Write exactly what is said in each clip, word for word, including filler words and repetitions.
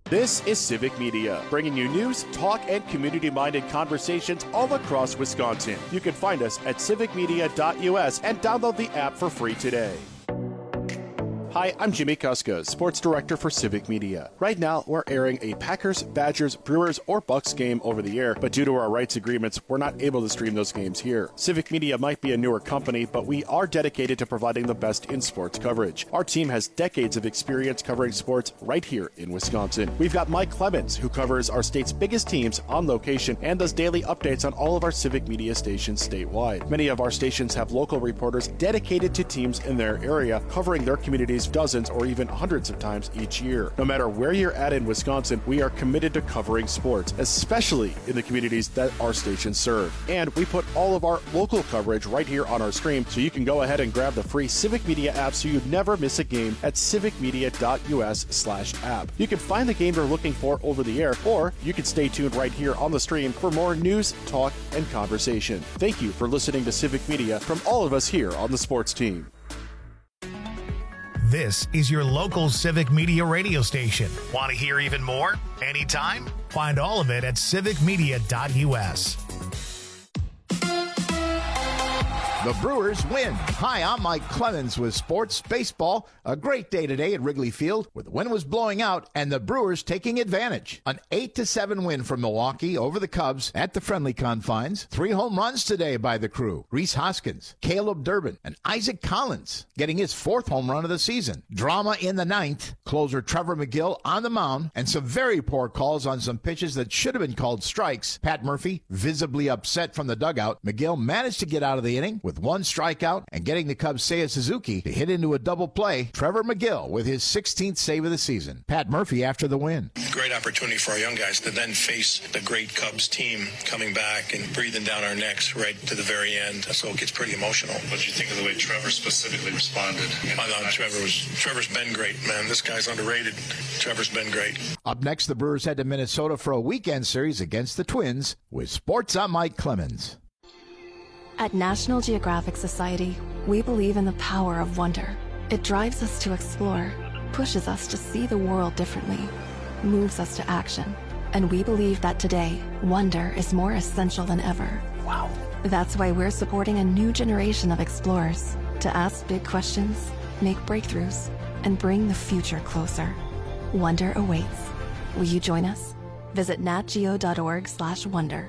This is Civic Media, bringing you news, talk, and community-minded conversations all across Wisconsin. You can find us at civic media dot U S and download the app for free today. Hi, I'm Jimmy Kuska, Sports Director for Civic Media. Right now, we're airing a Packers, Badgers, Brewers, or Bucks game over the air, but due to our rights agreements, we're not able to stream those games here. Civic Media might be a newer company, but we are dedicated to providing the best in sports coverage. Our team has decades of experience covering sports right here in Wisconsin. We've got Mike Clemens, who covers our state's biggest teams on location and does daily updates on all of our Civic Media stations statewide. Many of our stations have local reporters dedicated to teams in their area, covering their communities dozens or even hundreds of times each year. No matter where you're at in Wisconsin, we are committed to covering sports, especially in the communities that our stations serve. And we put all of our local coverage right here on our stream, so you can go ahead and grab the free Civic Media app so you never miss a game at civic media dot U S slash app. You can find the game you're looking for over the air, or you can stay tuned right here on the stream for more news, talk, and conversation. Thank you for listening to Civic Media from all of us here on the sports team. This is your local Civic Media radio station. Want to hear even more? Anytime? Find all of it at civic media dot U S. The Brewers win. Hi, I'm Mike Clemens with Sports Baseball. A great day today at Wrigley Field where the wind was blowing out and the Brewers taking advantage. An eight to seven win from Milwaukee over the Cubs at the friendly confines. Three home runs today by the crew. Rhys Hoskins, Caleb Durbin, and Isaac Collins getting his fourth home run of the season. Drama in the ninth. Closer Trevor McGill on the mound and some very poor calls on some pitches that should have been called strikes. Pat Murphy visibly upset from the dugout. McGill managed to get out of the inning with one strikeout and getting the Cubs' Seiya Suzuki to hit into a double play. Trevor McGill with his sixteenth save of the season. Pat Murphy after the win. Great opportunity for our young guys to then face the great Cubs team coming back and breathing down our necks right to the very end. So it gets pretty emotional. What did you think of the way Trevor specifically responded? I thought Trevor was Trevor's been great, man. This guy's underrated. Trevor's been great. Up next, the Brewers head to Minnesota for a weekend series against the Twins. With sports, I'm Mike Clemens. At National Geographic Society, we believe in the power of wonder. It drives us to explore, pushes us to see the world differently, moves us to action. And we believe that today, wonder is more essential than ever. Wow. That's why we're supporting a new generation of explorers to ask big questions, make breakthroughs, and bring the future closer. Wonder awaits. Will you join us? Visit natgeo dot org slash wonder.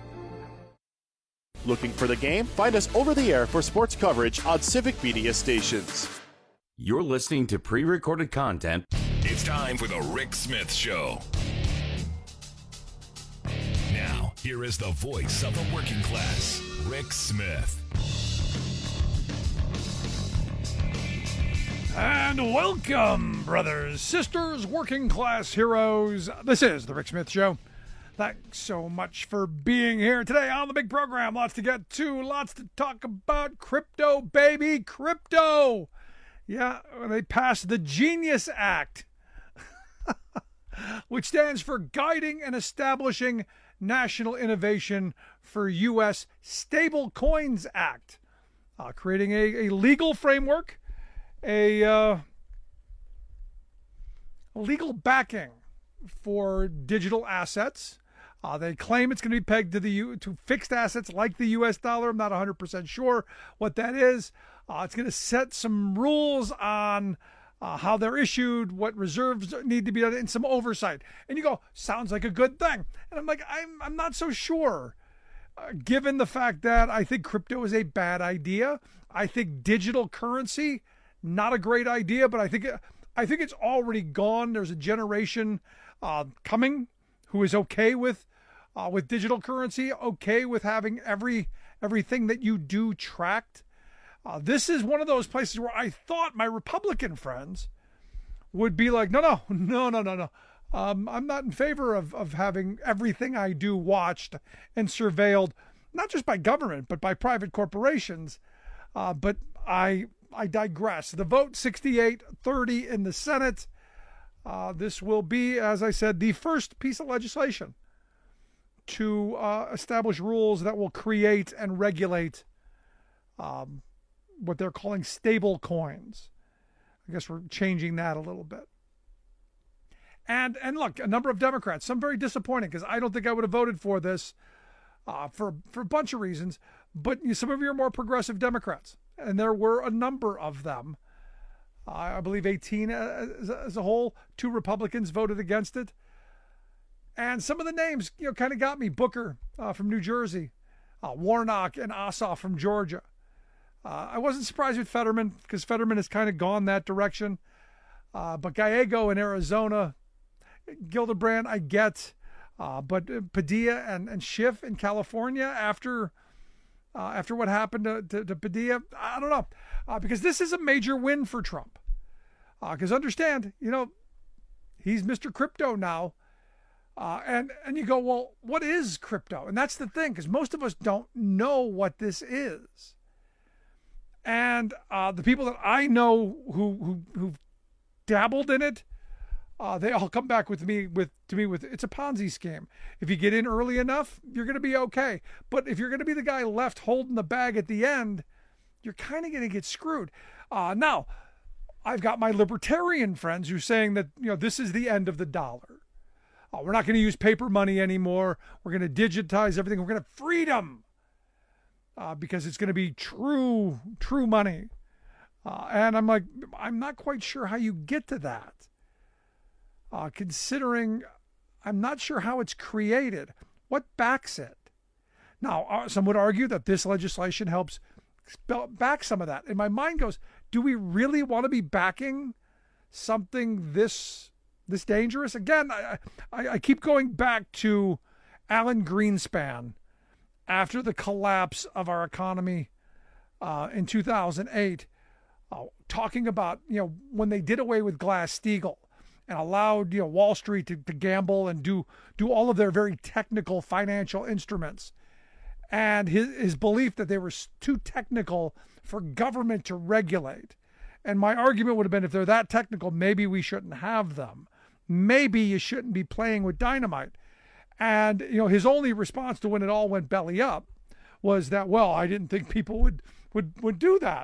Looking for the game? Find us over the air for sports coverage on Civic Media stations. You're listening to pre-recorded content. It's time for the Rick Smith Show. Now, here is the voice of the working class, Rick Smith. And welcome, brothers, sisters, working class heroes. This is the Rick Smith Show. Thanks so much for being here today on the big program. Lots to get to, lots to talk about. Crypto, baby, crypto. Yeah, they passed the Genius Act, which stands for Guiding and Establishing National Innovation for U S Stable Coins Act, uh, creating a, a legal framework, a, uh, a legal backing for digital assets. Uh, they claim it's going to be pegged to the U- to fixed assets like the U S dollar. I'm not one hundred percent sure what that is. Uh, it's going to set some rules on uh, how they're issued, what reserves need to be done, and some oversight. And you go, sounds like a good thing. And I'm like, I'm I'm not so sure, uh, given the fact that I think crypto is a bad idea. I think digital currency, not a great idea, but I think I think it's already gone. There's a generation uh, coming who is okay with uh, with digital currency, okay with having every everything that you do tracked. Uh, this is one of those places where I thought my Republican friends would be like, no, no, no, no, no, no. Um, I'm not in favor of, of having everything I do watched and surveilled, not just by government, but by private corporations. Uh, but I I digress. The vote sixty-eight thirty in the Senate. Uh, this will be, as I said, the first piece of legislation to uh, establish rules that will create and regulate um, what they're calling stable coins. I guess we're changing that a little bit. And and look, a number of Democrats, some very disappointing because I don't think I would have voted for this uh, for, for a bunch of reasons. But some of you are more progressive Democrats, and there were a number of them. Uh, I believe eighteen as, as a whole. Two Republicans voted against it. And some of the names, you know, kind of got me. Booker uh, from New Jersey, uh, Warnock and Ossoff from Georgia. Uh, I wasn't surprised with Fetterman because Fetterman has kind of gone that direction. Uh, but Gallego in Arizona, Gillibrand, I get. Uh, but Padilla and, and Schiff in California after uh, after what happened to, to, to Padilla, I don't know. Uh, because this is a major win for Trump. Because uh, understand, you know, he's Mister Crypto now. Uh, and, and you go, well, what is crypto? And that's the thing, because most of us don't know what this is. And uh, the people that I know who, who, who've dabbled in it, Uh, they all come back with me with to me with it's a Ponzi scheme. If you get in early enough, you're going to be okay. But if you're going to be the guy left holding the bag at the end, you're kind of going to get screwed. Uh, now, I've got my libertarian friends who are saying that, you know, this is the end of the dollar. Uh, we're not going to use paper money anymore. We're going to digitize everything. We're going to freedom uh, because it's going to be true, true money. Uh, and I'm like, I'm not quite sure how you get to that. Uh, considering I'm not sure how it's created. What backs it? Now, uh, some would argue that this legislation helps spell, back some of that. And my mind goes, do we really want to be backing something this this dangerous? Again, I, I, I keep going back to Alan Greenspan after the collapse of our economy uh, in two thousand eight, uh, talking about, you know, when they did away with Glass-Steagall and allowed, you know, Wall Street to, to gamble and do do all of their very technical financial instruments. And his, his belief that they were too technical for government to regulate. And my argument would have been, if they're that technical, maybe we shouldn't have them. Maybe you shouldn't be playing with dynamite. And, you know, his only response to when it all went belly up was that, well, I didn't think people would, would, would do that.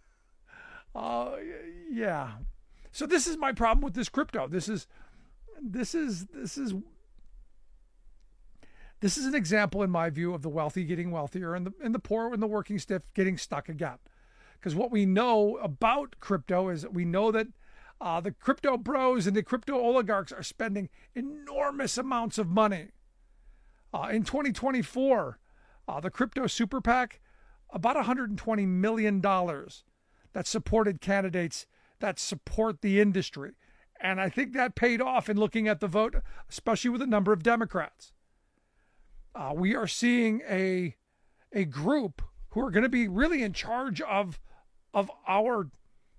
Uh, yeah. So this is my problem with this crypto. This is, this is, this is, this is an example, in my view, of the wealthy getting wealthier and the and the poor and the working stiff getting stuck again. Because what we know about crypto is that we know that uh, the crypto bros and the crypto oligarchs are spending enormous amounts of money. Uh, in twenty twenty-four, uh, the crypto super PAC, about one hundred twenty million dollars that supported candidates that support the industry. And I think that paid off in looking at the vote, especially with a number of Democrats. Uh, we are seeing a a group who are going to be really in charge of of our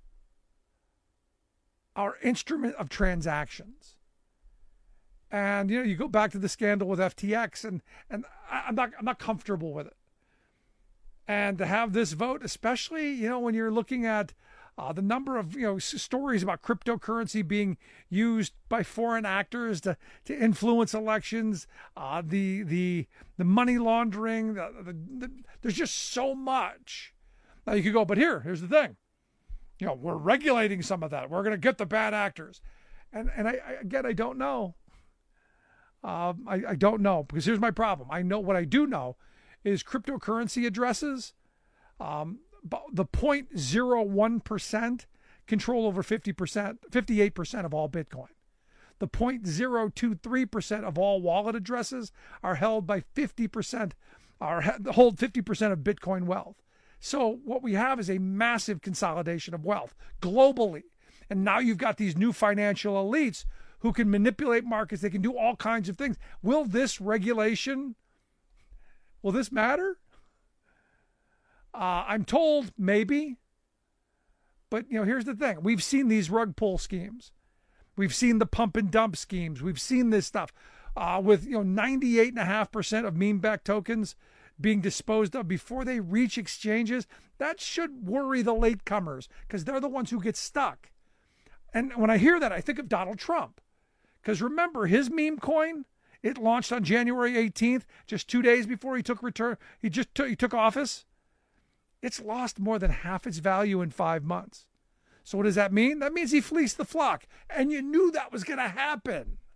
our instrument of transactions. And you know, you go back to the scandal with F T X, and and I'm not I'm not comfortable with it. And to have this vote, especially, you know, when you're looking at Uh, the number of, you know, stories about cryptocurrency being used by foreign actors to, to influence elections, uh, the the the money laundering, the, the, the, there's just so much. Now you could go, but here, here's the thing. You know, we're regulating some of that. We're going to get the bad actors. And and I, I again, I don't know. Um, I, I don't know, because here's my problem. I know what I do know is cryptocurrency addresses. Um, the zero point zero one percent control over fifty percent, fifty-eight percent of all Bitcoin. The zero point zero two three percent of all wallet addresses are held by fifty percent, are hold fifty percent of Bitcoin wealth. So what we have is a massive consolidation of wealth globally. And now you've got these new financial elites who can manipulate markets. They can do all kinds of things. Will this regulation, will this matter? Uh, I'm told maybe, but you know, here's the thing. We've seen these rug pull schemes. We've seen the pump and dump schemes. We've seen this stuff uh, with, you know, ninety-eight point five percent of meme-backed tokens being disposed of before they reach exchanges. That should worry the latecomers, because they're the ones who get stuck. And when I hear that, I think of Donald Trump, because remember, his meme coin, it launched on January eighteenth, just two days before he took return. He just took, he took office. It's lost more than half its value in five months. So what does that mean? That means he fleeced the flock. And you knew that was going to happen.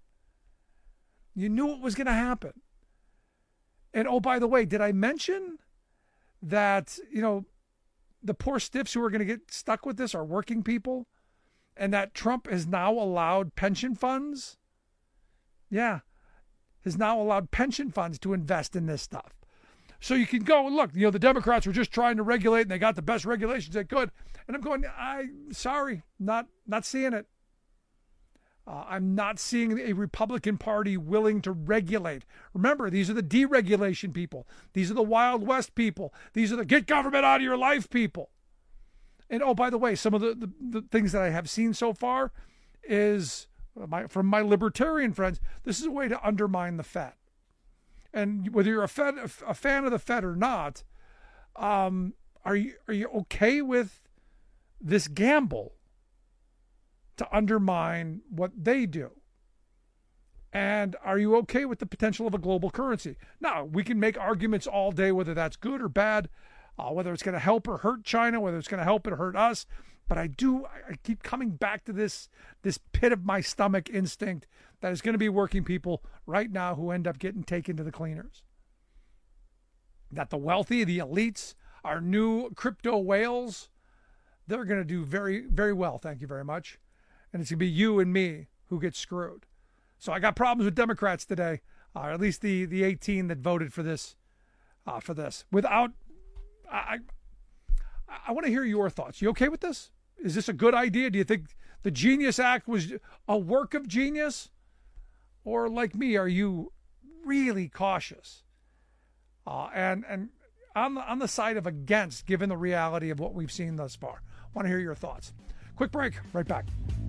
You knew it was going to happen. And oh, by the way, did I mention that, you know, the poor stiffs who are going to get stuck with this are working people, and that Trump has now allowed pension funds? Yeah, has now allowed pension funds to invest in this stuff. So you can go and look, you know, the Democrats were just trying to regulate and they got the best regulations they could. And I'm going, I'm sorry, not, not seeing it. Uh, I'm not seeing a Republican Party willing to regulate. Remember, these are the deregulation people. These are the Wild West people. These are the get government out of your life people. And oh, by the way, some of the, the, the things that I have seen so far is my, from my libertarian friends, this is a way to undermine the Fed. And whether you're a, Fed, a fan of the Fed or not, um, are you are you okay with this gamble to undermine what they do? And are you okay with the potential of a global currency? Now, we can make arguments all day whether that's good or bad, uh, whether it's going to help or hurt China, whether it's going to help or hurt us. But I do, I keep coming back to this, this pit of my stomach instinct that is going to be working people right now who end up getting taken to the cleaners. That the wealthy, the elites, our new crypto whales, they're going to do very, very well. Thank you very much. And it's going to be you and me who get screwed. So I got problems with Democrats today, uh, or at least the, the eighteen that voted for this. Uh, for this, without, I, I, I want to hear your thoughts. You okay with this? Is this a good idea? Do you think the Genius Act was a work of genius? Or like me, are you really cautious? Uh, and and on the, on the side of against, given the reality of what we've seen thus far. Want to hear your thoughts. Quick break, right back.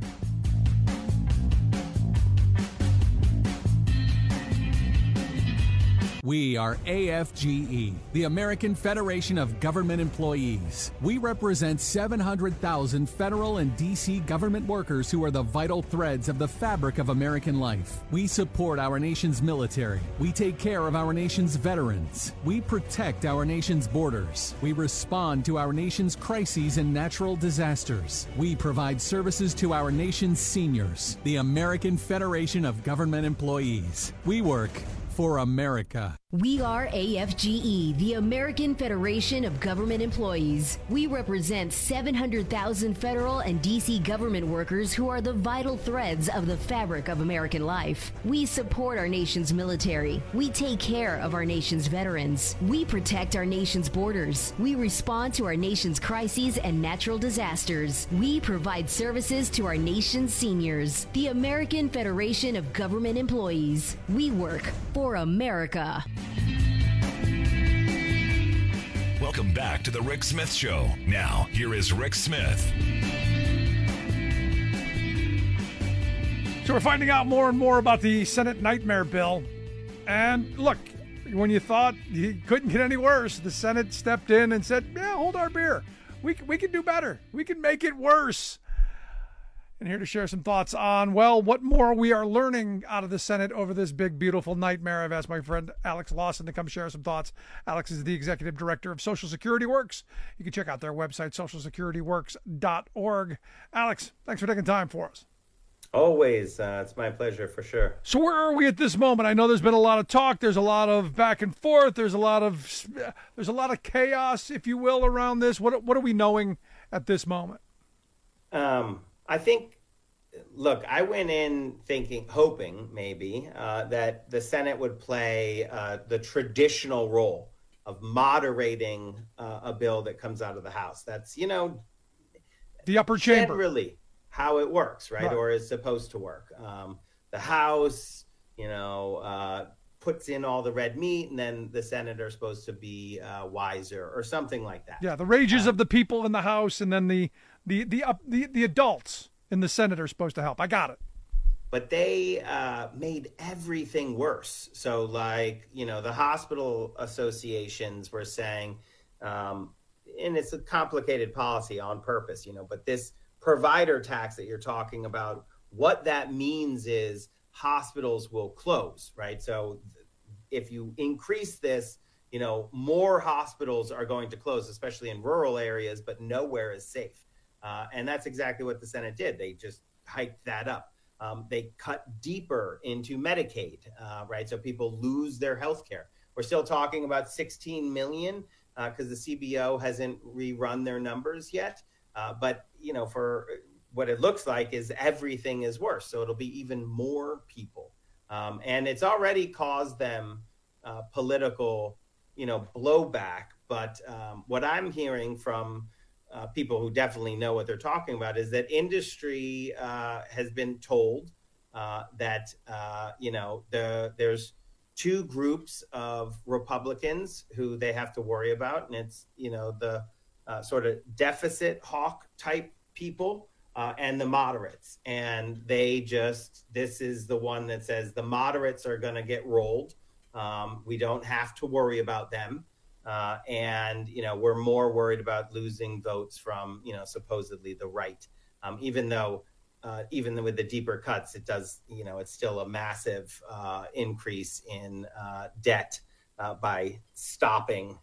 We are A F G E, the American Federation of Government Employees. We represent seven hundred thousand federal and D C government workers who are the vital threads of the fabric of American life. We support our nation's military. We take care of our nation's veterans. We protect our nation's borders. We respond to our nation's crises and natural disasters. We provide services to our nation's seniors. The American Federation of Government Employees. We work for America. We are A F G E, the American Federation of Government Employees. We represent seven hundred thousand federal and D C government workers who are the vital threads of the fabric of American life. We support our nation's military. We take care of our nation's veterans. We protect our nation's borders. We respond to our nation's crises and natural disasters. We provide services to our nation's seniors. The American Federation of Government Employees. We work for America. Welcome back to the Rick Smith Show. Now, here is Rick Smith. So we're finding out more and more about the Senate nightmare bill. And look, when you thought you couldn't get any worse, the Senate stepped in and said, yeah, hold our beer. We, we can do better. We can make it worse. And here to share some thoughts on, well, what more we are learning out of the Senate over this big, beautiful nightmare. I've asked my friend Alex Lawson to come share some thoughts. Alex is the executive director of Social Security Works. You can check out their website, social security works dot org. Alex, thanks for taking time for us. Always. Uh, it's my pleasure, for sure. So where are we at this moment? I know there's been a lot of talk. There's a lot of back and forth. There's a lot of there's a lot of chaos, if you will, around this. What what are we knowing at this moment? Um, I think, look, I went in thinking, hoping maybe, uh, that the Senate would play uh, the traditional role of moderating uh, a bill that comes out of the House. That's, you know, the upper chamber. Generally how it works, right? Right. Or is supposed to work. Um, the House, you know, uh, puts in all the red meat, and then the Senator is supposed to be uh, wiser or something like that. Yeah, the rages uh, of the people in the House, and then the the the up, the, the adults in the Senate are supposed to help. I got it. But they uh, made everything worse. So, like, you know, the hospital associations were saying, um, and it's a complicated policy on purpose, you know, but this provider tax that you're talking about, what that means is hospitals will close, right? So if you increase this, you know, more hospitals are going to close, especially in rural areas, but nowhere is safe. Uh, and that's exactly what the Senate did. They just hiked that up. Um, they cut deeper into Medicaid, uh, right? So people lose their health care. We're still talking about sixteen million because uh, the C B O hasn't rerun their numbers yet. Uh, but, you know, for what it looks like is everything is worse. So it'll be even more people. Um, and it's already caused them uh, political, you know, blowback. But um, what I'm hearing from uh, people who definitely know what they're talking about is that industry uh, has been told uh, that, uh, you know, the, there's two groups of Republicans who they have to worry about. And it's, you know, the uh, sort of deficit hawk type people uh, and the moderates. And they just, this is the one that says the moderates are going to get rolled. Um, we don't have to worry about them. Uh, and, you know, we're more worried about losing votes from, you know, supposedly the right, um, even though uh, even with the deeper cuts, it does, you know, it's still a massive uh, increase in uh, debt uh, by stopping,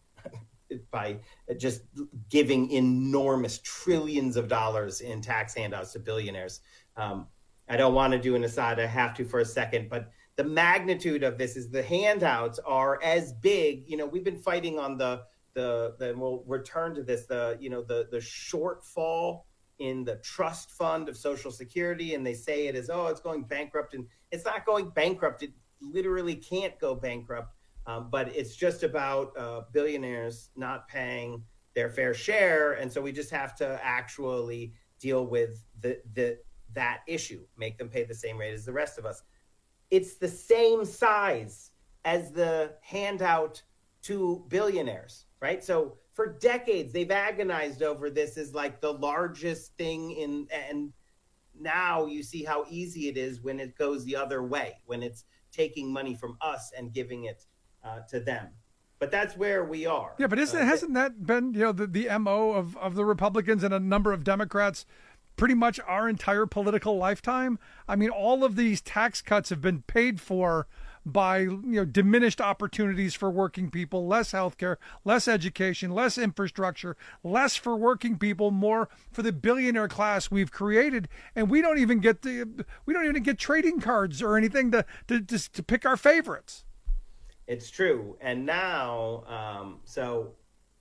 by just giving enormous trillions of dollars in tax handouts to billionaires. Um, I don't want to do an aside. I have to for a second, but the magnitude of this is the handouts are as big. You know, we've been fighting on the, the, the and we'll return to this, the, you know, the, the shortfall in the trust fund of Social Security. And they say it is, oh, it's going bankrupt. And it's not going bankrupt. It literally can't go bankrupt. Um, but it's just about uh, billionaires not paying their fair share. And so we just have to actually deal with the, the, that issue, make them pay the same rate as the rest of us. It's the same size as the handout to billionaires, right? So for decades, they've agonized over this as like the largest thing in, and now you see how easy it is when it goes the other way, when it's taking money from us and giving it uh, to them. But that's where we are. Yeah, but isn't, uh, hasn't that been, you know, the, the M O of, of the Republicans and a number of Democrats pretty much our entire political lifetime? I mean, all of these tax cuts have been paid for by, you know, diminished opportunities for working people, less healthcare, less education, less infrastructure, less for working people, more for the billionaire class we've created. And we don't even get the, we don't even get trading cards or anything to, to, to, to pick our favorites. It's true. And now, um, so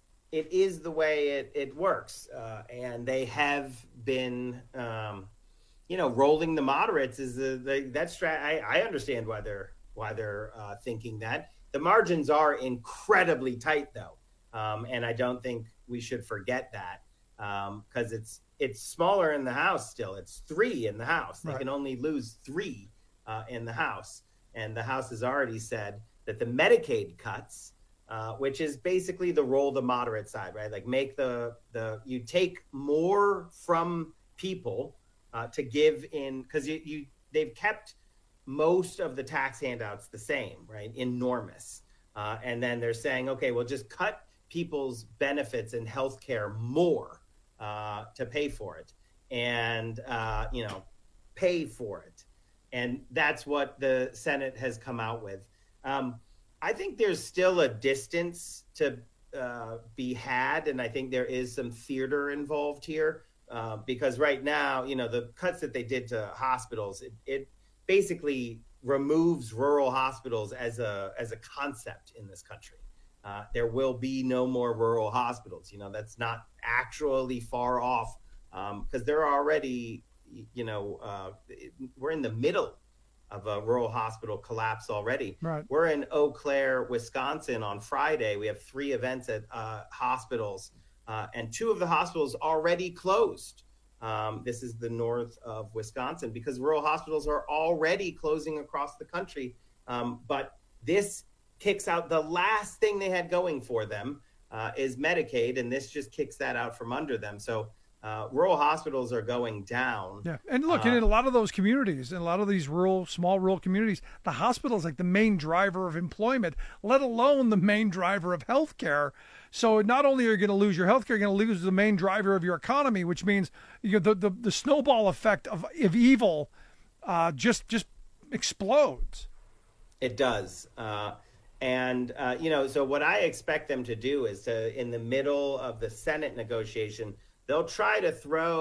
it is the way it, it works. Uh, and they have been, um, you know, rolling the moderates is the, the that strat. I, I understand why they're why they're uh, thinking that. The margins are incredibly tight, though. Um, and I don't think we should forget that because um, it's it's smaller in the House still. It's three in the House. They right. can only lose three uh, in the House. And the House has already said that the Medicaid cuts, Uh, which is basically the roll the moderate side, right? Like make the, the you take more from people uh, to give in, because you, you they've kept most of the tax handouts the same, right? Enormous. Uh, and then they're saying, okay, well, just cut people's benefits and healthcare more uh, to pay for it and, uh, you know, pay for it. And that's what the Senate has come out with. Um, I think there's still a distance to uh, be had, and I think there is some theater involved here uh, because right now, you know, the cuts that they did to hospitals, it, it basically removes rural hospitals as a as a concept in this country. Uh, there will be no more rural hospitals. You know, that's not actually far off because um, they're already, you know, uh, we're in the middle of a rural hospital collapse already. Right. We're in Eau Claire, Wisconsin on Friday. We have three events at uh, hospitals, uh, and two of the hospitals already closed. Um, this is the north of Wisconsin because rural hospitals are already closing across the country. Um, but this kicks out the last thing they had going for them uh, is Medicaid, and this just kicks that out from under them. So Uh, rural hospitals are going down. Yeah, and look, uh, in a lot of those communities, in a lot of these rural, small rural communities, the hospital is like the main driver of employment, let alone the main driver of healthcare. So not only are you going to lose your healthcare, you're going to lose the main driver of your economy, which means you know, the, the the snowball effect of of evil uh, just just explodes. It does. Uh, and, uh, you know, so what I expect them to do is to, in the middle of the Senate negotiation, they'll try to throw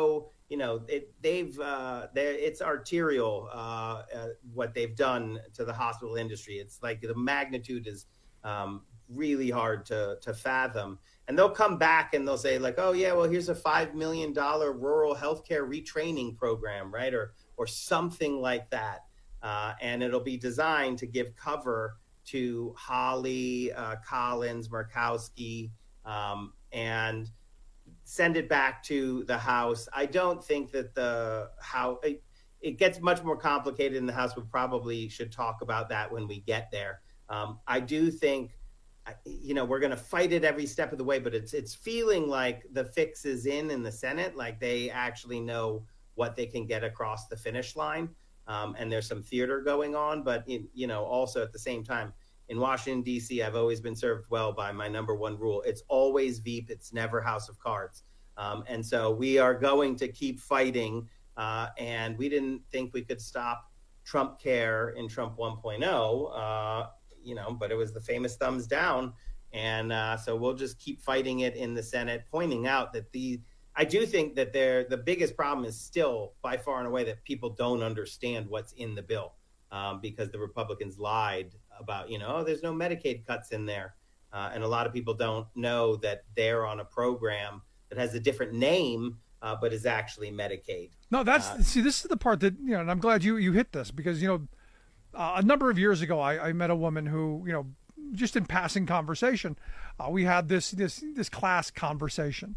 you know, it, they've uh, it's arterial uh, uh, what they've done to the hospital industry. It's like the magnitude is um, really hard to to fathom. And they'll come back and they'll say like, oh yeah, well here's a five million dollar rural healthcare retraining program, right, or or something like that, uh, and it'll be designed to give cover to Hawley, uh, Collins, Murkowski, um, and send it back to the House. I don't think that the House, it, it gets much more complicated in the House. We probably should talk about that when we get there. Um, I do think, you know, we're going to fight it every step of the way, but it's it's feeling like the fix is in in the Senate, like they actually know what they can get across the finish line. Um, and there's some theater going on, but, in, you know, also at the same time, in Washington, D C, I've always been served well by my number one rule. It's always Veep. It's never House of Cards. Um, and so we are going to keep fighting. Uh, and we didn't think we could stop Trump Care in Trump one point oh, uh, you know, but it was the famous thumbs down. And uh, so we'll just keep fighting it in the Senate, pointing out that the I do think that they're, the biggest problem is still by far and away that people don't understand what's in the bill. Um, because the Republicans lied about, you know, oh, there's no Medicaid cuts in there. Uh, and a lot of people don't know that they're on a program that has a different name, uh, but is actually Medicaid. No, that's, uh, see, this is the part that, you know, and I'm glad you, you hit this because, you know, uh, a number of years ago, I, I met a woman who, you know, just in passing conversation, uh, we had this, this, this class conversation.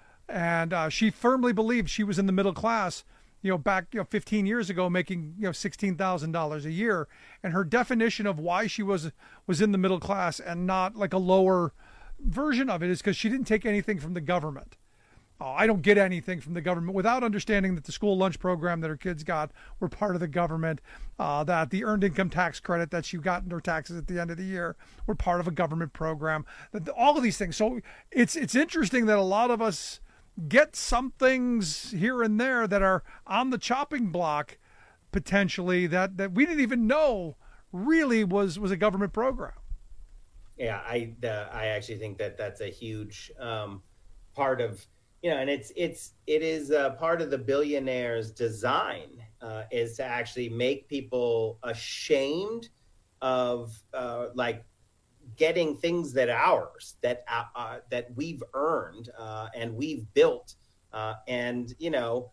And uh, she firmly believed she was in the middle class, you know, back, you know, fifteen years ago, making, you know, sixteen thousand dollars a year. And her definition of why she was, was in the middle class and not like a lower version of it is because she didn't take anything from the government. Uh, I don't get anything from the government without understanding that the school lunch program that her kids got were part of the government, uh, that the earned income tax credit that she got in her taxes at the end of the year were part of a government program, that all of these things. So it's, it's interesting that a lot of us get some things here and there that are on the chopping block potentially that, that we didn't even know really was, was a government program. Yeah, I uh, I actually think that that's a huge um, part of, you know, and it's it's it is a part of the billionaire's design uh, is to actually make people ashamed of uh, like getting things that are ours, that uh, uh, that we've earned uh, and we've built, uh, and you know,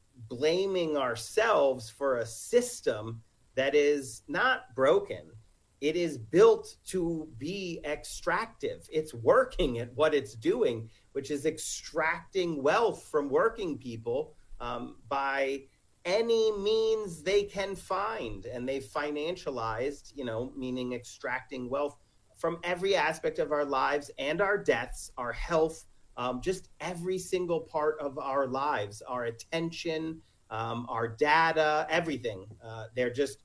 blaming ourselves for a system that is not broken. It is built to be extractive. It's working at what it's doing, which is extracting wealth from working people um, by any means they can find, and they financialized, you know, meaning extracting wealth from every aspect of our lives and our deaths, our health, um, just every single part of our lives, our attention, um, our data, everything. Uh, they're just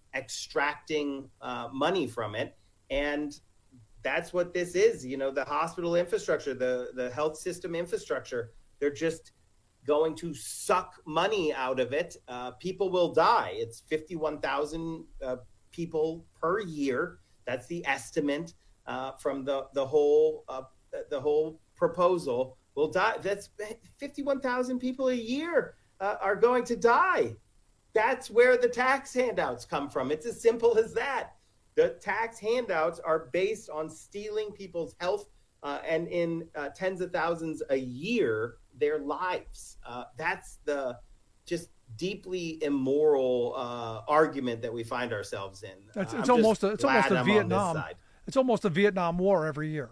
extracting uh, money from it. And that's what this is. You know, the hospital infrastructure, the, the health system infrastructure, they're just going to suck money out of it. Uh, people will die. It's fifty-one thousand uh, people per year. That's the estimate uh, from the the whole uh, the whole proposal will die. That's fifty-one thousand people a year uh, are going to die. That's where the tax handouts come from. It's as simple as that. The tax handouts are based on stealing people's health uh, and in uh, tens of thousands a year, their lives. Uh, that's the just deeply immoral uh, argument that we find ourselves in. It's, it's almost a, it's almost a Vietnam. It's almost a Vietnam War every year.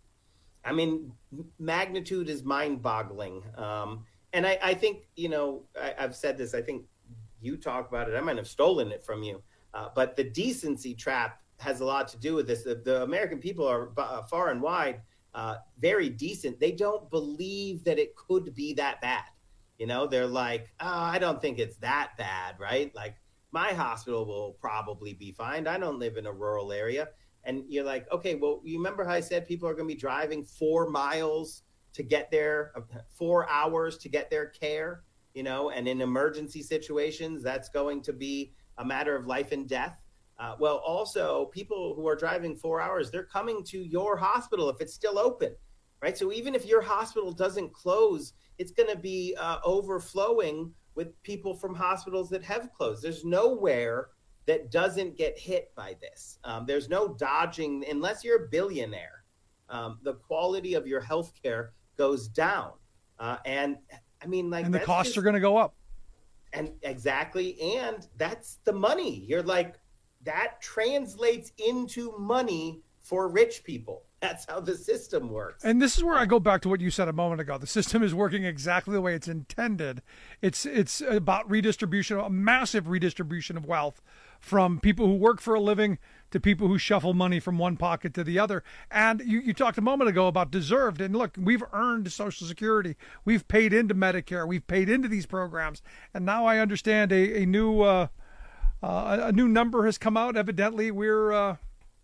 I mean, magnitude is mind-boggling, um, and I, I think you know I, I've said this. I think you talk about it. I might have stolen it from you, uh, but the decency trap has a lot to do with this. The, the American people are uh, far and wide uh, very decent. They don't believe that it could be that bad. You know, they're like, oh, I don't think it's that bad, right? Like, my hospital will probably be fine. I don't live in a rural area. And you're like, okay, well, you remember how I said people are going to be driving four miles to get their, four hours to get their care, you know, and in emergency situations, that's going to be a matter of life and death. Uh, well, also, people who are driving four hours, they're coming to your hospital if it's still open. right? So even if your hospital doesn't close, it's going to be uh, overflowing with people from hospitals that have closed. There's nowhere that doesn't get hit by this. Um, there's no dodging, unless you're a billionaire. Um, the quality of your healthcare goes down. Uh, and I mean, like, and the costs just, are going to go up. And exactly. And that's the money. You're like, that translates into money for rich people. That's how the system works. And this is where I go back to what you said a moment ago. The system is working exactly the way it's intended. It's it's about redistribution, a massive redistribution of wealth from people who work for a living to people who shuffle money from one pocket to the other. And you, you talked a moment ago about deserved. And look, we've earned Social Security. We've paid into Medicare. We've paid into these programs. And now I understand a, a new uh, uh, a new number has come out. Evidently, we're... Uh,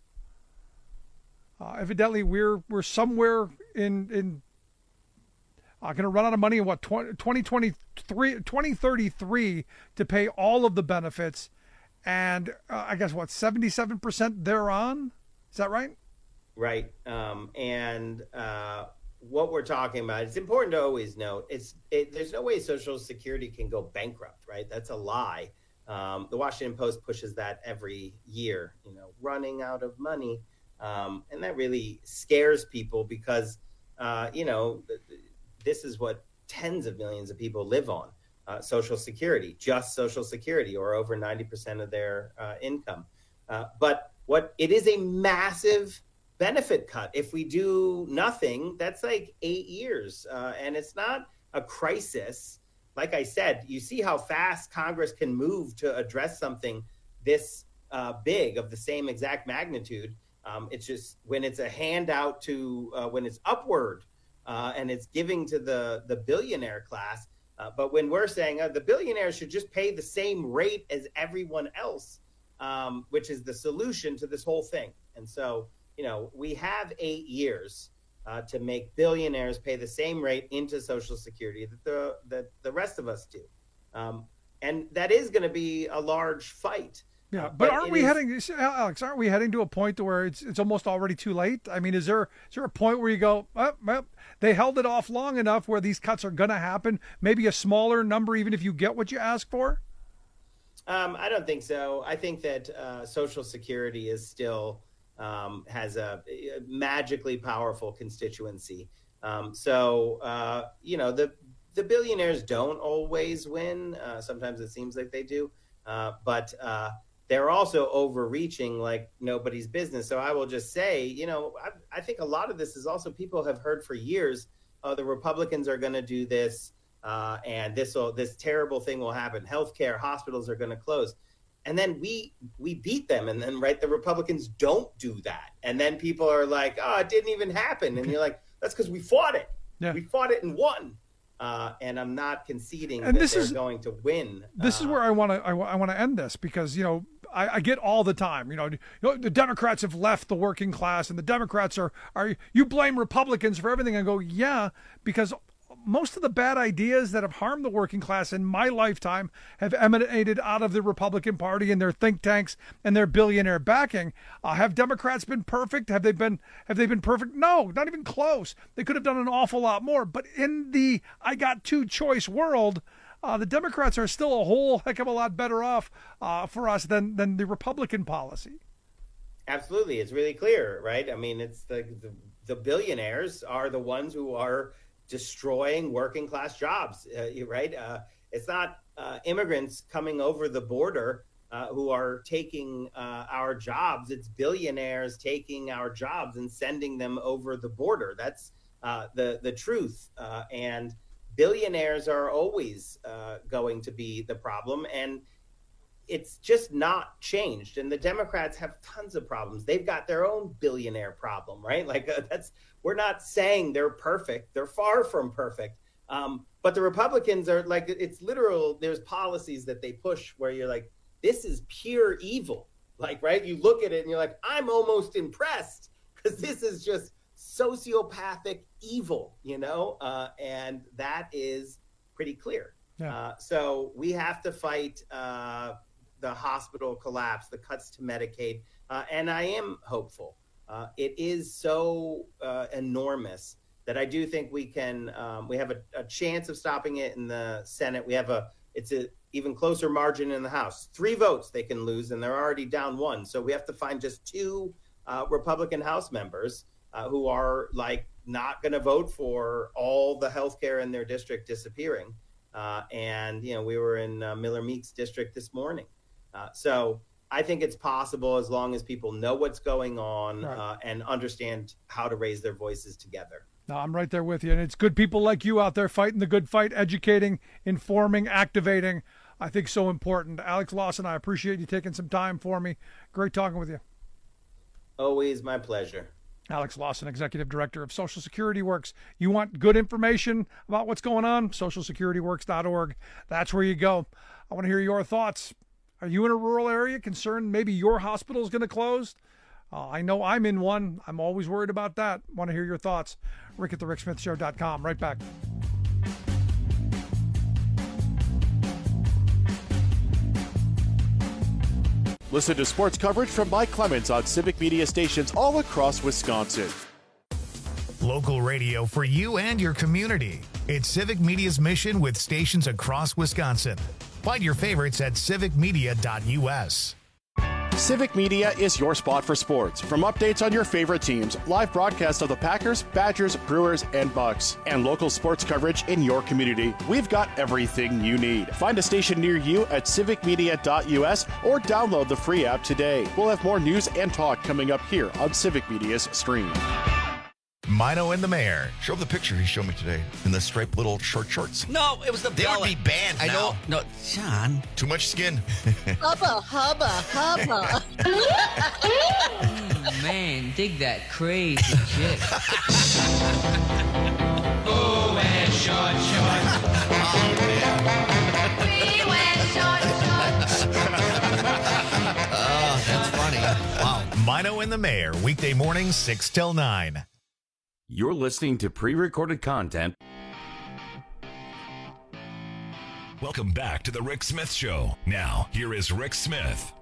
Uh, evidently, we're we're somewhere in in uh, going to run out of money in what twenty twenty-three, twenty thirty-three to pay all of the benefits, and uh, I guess what seventy-seven percent thereon. Is that right? Right. Um, and uh, what we're talking about, it's important to always note, it's it, there's no way Social Security can go bankrupt, right? That's a lie. Um, the Washington Post pushes that every year. You know, running out of money. Um, and that really scares people because, uh, you know, th- th- this is what tens of millions of people live on, uh, Social Security, just Social Security, or over ninety percent of their uh, income. Uh, but what it is a massive benefit cut. If we do nothing, that's like eight years. Uh, and it's not a crisis. Like I said, you see how fast Congress can move to address something this uh, big of the same exact magnitude. Um, it's just when it's a handout to uh, when it's upward uh, and it's giving to the the billionaire class. Uh, but when we're saying uh, the billionaires should just pay the same rate as everyone else, um, which is the solution to this whole thing. And so, you know, we have eight years uh, to make billionaires pay the same rate into Social Security that the that the rest of us do. Um, and that is going to be a large fight. Yeah, but, but aren't we is, heading, Alex? Aren't we heading to a point to where it's it's almost already too late? I mean, is there is there a point where you go, oh, well, they held it off long enough where these cuts are going to happen? Maybe a smaller number, even if you get what you ask for. Um, I don't think so. I think that uh, Social Security is still um, has a, a magically powerful constituency. Um, so uh, you know, the the billionaires don't always win. Uh, sometimes it seems like they do, uh, but. Uh, They're also overreaching like nobody's business. So I will just say, you know, I, I think a lot of this is also people have heard for years, oh, the Republicans are going to do this uh, and this will this terrible thing will happen. Healthcare, hospitals are going to close. And then we we beat them. And then, right, the Republicans don't do that. And then people are like, oh, it didn't even happen. And you're like, that's because we fought it. Yeah. We fought it and won. Uh, and I'm not conceding and that this they're is, going to win. This uh, is where I want to I, I want to end this because, you know, I, I get all the time, you know, you know, the Democrats have left the working class and the Democrats are, are you blame Republicans for everything. I go, yeah, because most of the bad ideas that have harmed the working class in my lifetime have emanated out of the Republican Party and their think tanks and their billionaire backing. Uh, have Democrats been perfect? Have they been have they been perfect? No, not even close. They could have done an awful lot more. But in the I got two choice world, uh, the Democrats are still a whole heck of a lot better off uh, for us than than the Republican policy. Absolutely, it's really clear, right? I mean, it's the the, the billionaires are the ones who are destroying working class jobs, uh, right? Uh, it's not uh, immigrants coming over the border uh, who are taking uh, our jobs. It's billionaires taking our jobs and sending them over the border. That's uh, the the truth. Uh, and billionaires are always uh, going to be the problem. And it's just not changed. And the Democrats have tons of problems. They've got their own billionaire problem, right? Like uh, that's, we're not saying they're perfect. They're far from perfect. Um, but the Republicans are like, it's literal. There's policies that they push where you're like, this is pure evil. Like, right. You look at it and you're like, I'm almost impressed because this is just sociopathic evil, you know? Uh, and that is pretty clear. Yeah. Uh, so we have to fight, uh, the hospital collapse, the cuts to Medicaid. Uh, and I am hopeful. Uh, it is so uh, enormous that I do think we can, um, we have a, a chance of stopping it in the Senate. We have a, it's a even closer margin in the House. Three votes they can lose, and they're already down one. So we have to find just two uh, Republican House members uh, who are like not going to vote for all the healthcare in their district disappearing. Uh, and, you know, we were in uh, Miller Meek's district this morning. Uh, so I think it's possible as long as people know what's going on Right. uh, and understand how to raise their voices together. No, I'm right there with you. And it's good people like you out there fighting the good fight, educating, informing, activating. I think so important. Alex Lawson, I appreciate you taking some time for me. Great talking with you. Always my pleasure. Alex Lawson, Executive Director of Social Security Works. You want good information about what's going on? social security works dot org. That's where you go. I want to hear your thoughts. Are you in a rural area concerned maybe your hospital is going to close? Uh, I know I'm in one. I'm always worried about that. Want to hear your thoughts. Rick at the rick smith show dot com. Right back. Listen to sports coverage from Mike Clemens on Civic Media stations all across Wisconsin. Local radio for you and your community. It's Civic Media's mission with stations across Wisconsin. Find your favorites at civic media dot u s. Civic Media is your spot for sports. From updates on your favorite teams, live broadcasts of the Packers, Badgers, Brewers, and Bucks, and local sports coverage in your community, we've got everything you need. Find a station near you at civic media dot u s or download the free app today. We'll have more news and talk coming up here on Civic Media's stream. Mino and the Mayor. Show the picture he showed me today in the striped little short shorts. No, it was the They belly. would be banned I now. know. No, Sean. Too much skin. Hubba, hubba, hubba. Mm, man, dig that crazy shit. Oh, wear short shorts. We wear short shorts. Oh, that's funny. Wow. Mino and the Mayor, weekday mornings, six till nine. You're listening to pre-recorded content. Welcome back to the Rick Smith Show. Now, here is Rick Smith.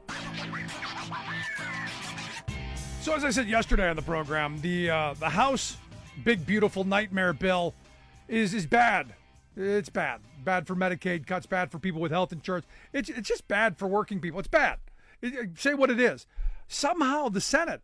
So as I said yesterday on the program, the uh, the House big beautiful nightmare bill is is bad. It's bad. Bad for Medicaid cuts, bad for people with health insurance. It's it's just bad for working people. It's bad. It, say what it is. Somehow the Senate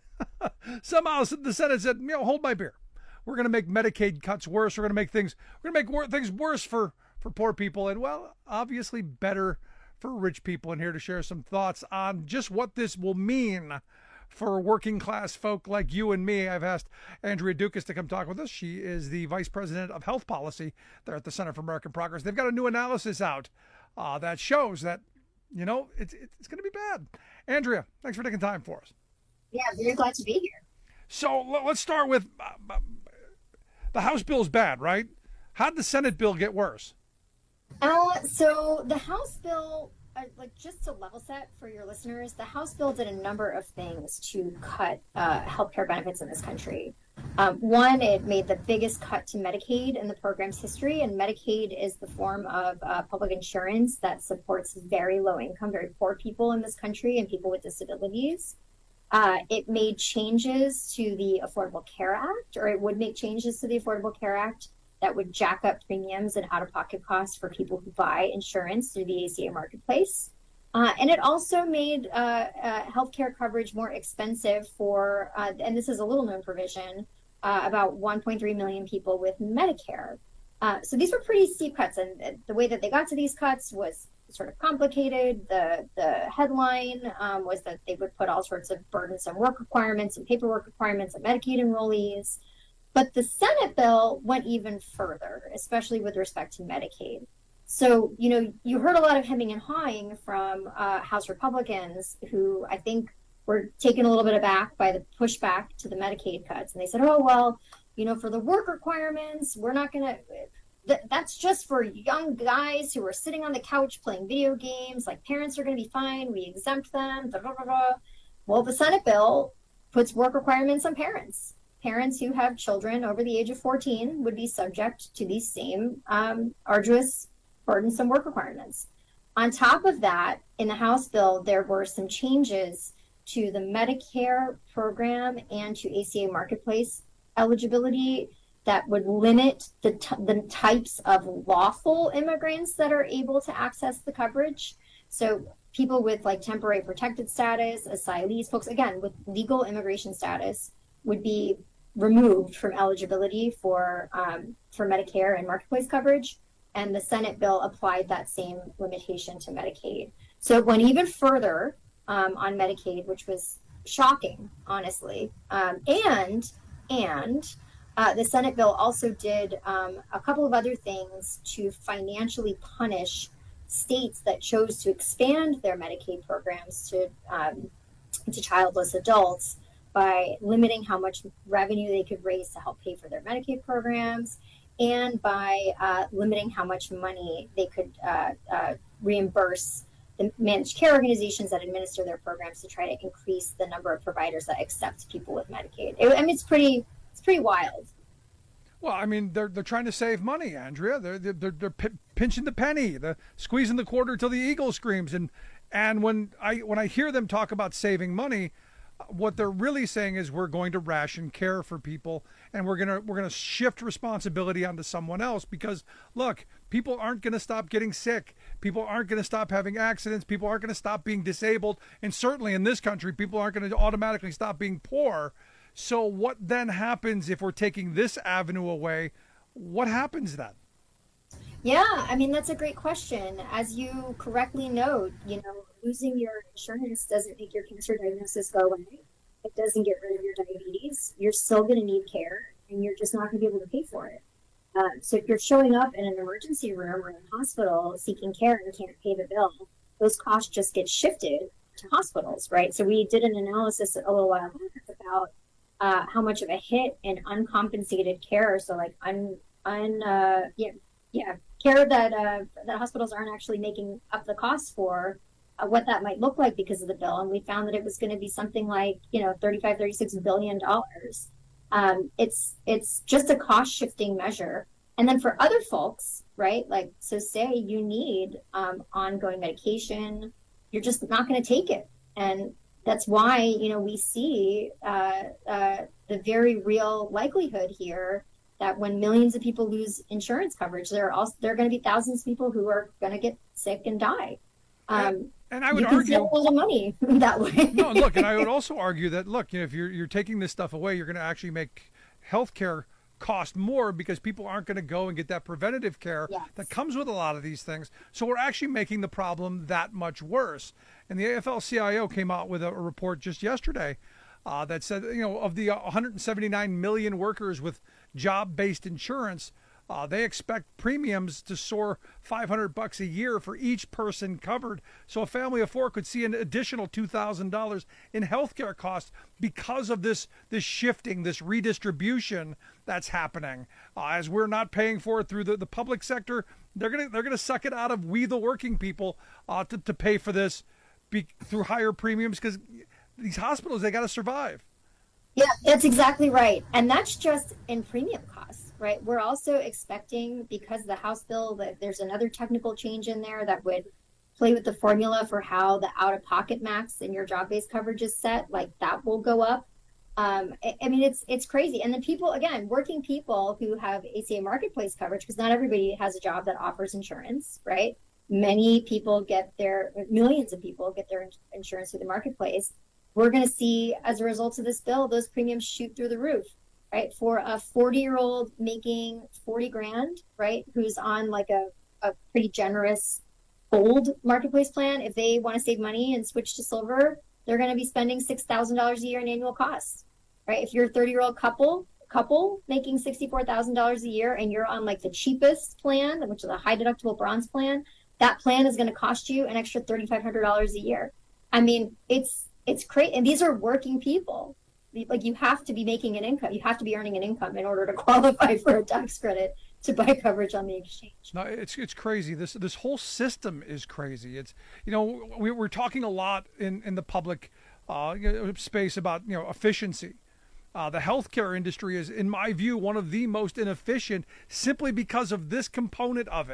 Somehow the Senate said, you know, hold my beer. We're going to make Medicaid cuts worse. We're going to make things, we're going to make wor- things worse for, for poor people. And, well, obviously better for rich people. And here to share some thoughts on just what this will mean for working class folk like you and me, I've asked Andrea Dukas to come talk with us. She is the Vice President of Health Policy there at the Center for American Progress. They've got a new analysis out uh, that shows that, you know, it's, it's going to be bad. Andrea, thanks for taking time for us. Yeah, very glad to be here. So let's start with uh, the House bill is bad, right? How did the Senate bill get worse? Uh, so the House bill, uh, like just to level set for your listeners, the House bill did a number of things to cut uh, healthcare benefits in this country. Um, one, it made the biggest cut to Medicaid in the program's history, and Medicaid is the form of uh, public insurance that supports very low income, very poor people in this country and people with disabilities. Uh, it made changes to the Affordable Care Act, or it would make changes to the Affordable Care Act that would jack up premiums and out-of-pocket costs for people who buy insurance through the A C A marketplace. Uh, and it also made uh, uh, healthcare coverage more expensive for, uh, and this is a little-known provision, uh, about one point three million people with Medicare. Uh, so these were pretty steep cuts, and the way that they got to these cuts was sort of complicated. The the headline um, was that they would put all sorts of burdensome work requirements and paperwork requirements on Medicaid enrollees. But the Senate bill went even further, especially with respect to Medicaid. So, you know, you heard a lot of hemming and hawing from uh, House Republicans who I think were taken a little bit aback by the pushback to the Medicaid cuts. And they said, oh, well, you know, for the work requirements, we're not going to... Th- that's just for young guys who are sitting on the couch playing video games. Like, parents are going to be fine. We exempt them. Blah, blah, blah, blah. Well, the Senate bill puts work requirements on parents. Parents who have children over the age of fourteen would be subject to these same um, arduous, burdensome work requirements. On top of that, in the House bill, there were some changes to the Medicare program and to A C A marketplace eligibility that would limit the, t- the types of lawful immigrants that are able to access the coverage. So people with like temporary protected status, asylees, folks, again, with legal immigration status would be removed from eligibility for um, for Medicare and Marketplace coverage. And the Senate bill applied that same limitation to Medicaid. So it went even further um, on Medicaid, which was shocking, honestly. Um, and, and uh, the Senate bill also did um, a couple of other things to financially punish states that chose to expand their Medicaid programs to um, to childless adults by limiting how much revenue they could raise to help pay for their Medicaid programs, and by uh, limiting how much money they could uh, uh, reimburse the managed care organizations that administer their programs to try to increase the number of providers that accept people with Medicaid. It, I mean, it's pretty, it's pretty wild. Well, I mean, they're they're trying to save money, Andrea. They're they're they're p- pinching the penny, the squeezing the quarter till the eagle screams. And and when I when I hear them talk about saving money, what they're really saying is we're going to ration care for people, and we're gonna we're gonna shift responsibility onto someone else. Because look, people aren't gonna stop getting sick. People aren't gonna stop having accidents. People aren't gonna stop being disabled. And certainly in this country, people aren't gonna automatically stop being poor. So what then happens if we're taking this avenue away? What happens then? Yeah, I mean, that's a great question. As you correctly note, you know, losing your insurance doesn't make your cancer diagnosis go away. It doesn't get rid of your diabetes. You're still going to need care, and you're just not going to be able to pay for it. Uh, so if you're showing up in an emergency room or in a hospital seeking care and can't pay the bill, those costs just get shifted to hospitals, right? So we did an analysis a little while back about Uh, how much of a hit in uncompensated care, so like un, un uh, yeah, yeah, care that uh, that hospitals aren't actually making up the costs for, uh, what that might look like because of the bill. And we found that it was going to be something like, you know, thirty-five, thirty-six billion dollars. Um, it's it's just a cost shifting measure. And then for other folks, right, like, so say you need um, ongoing medication, you're just not going to take it. And that's why, you know, we see uh, uh, the very real likelihood here that when millions of people lose insurance coverage, there are also there are going to be thousands of people who are going to get sick and die. Um, and, and I would you can argue save a lot of money that way. No, look, and I would also argue that look, you know, if you're you're taking this stuff away, you're going to actually make healthcare cost more because people aren't going to go and get that preventative care yes. that comes with a lot of these things. So we're actually making the problem that much worse. And the A F L C I O came out with a, a report just yesterday uh, that said, you know, of the one hundred seventy-nine million workers with job-based insurance, uh, they expect premiums to soar five hundred bucks a year for each person covered. So a family of four could see an additional two thousand dollars in healthcare costs because of this this shifting, this redistribution that's happening. Uh, as we're not paying for it through the, the public sector, they're gonna they're gonna suck it out of we the working people uh, to to pay for this be, through higher premiums because these hospitals, they got to survive. Yeah, that's exactly right. And that's just in premium costs, right? We're also expecting, because the House bill, that there's another technical change in there that would play with the formula for how the out-of-pocket max in your job-based coverage is set. Like, that will go up. Um, I, I mean, it's it's crazy. And then people, again, working people who have A C A Marketplace coverage, because not everybody has a job that offers insurance, right? Many people get their, millions of people get their insurance through the Marketplace. We're going to see, as a result of this bill, those premiums shoot through the roof, right? For a forty-year-old making forty grand, right, who's on like a, a pretty generous gold Marketplace plan, if they want to save money and switch to silver, they're going to be spending six thousand dollars a year in annual costs, right? If you're a thirty-year-old couple, couple making sixty-four thousand dollars a year and you're on like the cheapest plan, which is a high deductible bronze plan, that plan is going to cost you an extra thirty-five hundred dollars a year. I mean, it's it's crazy. And these are working people. Like, you have to be making an income. You have to be earning an income in order to qualify for a tax credit to buy coverage on the exchange. No, it's it's crazy. This this whole system is crazy. It's, you know, we, we're talking a lot in, in the public uh, space about, you know, efficiency. Uh, the healthcare industry is, in my view, one of the most inefficient simply because of this component of it.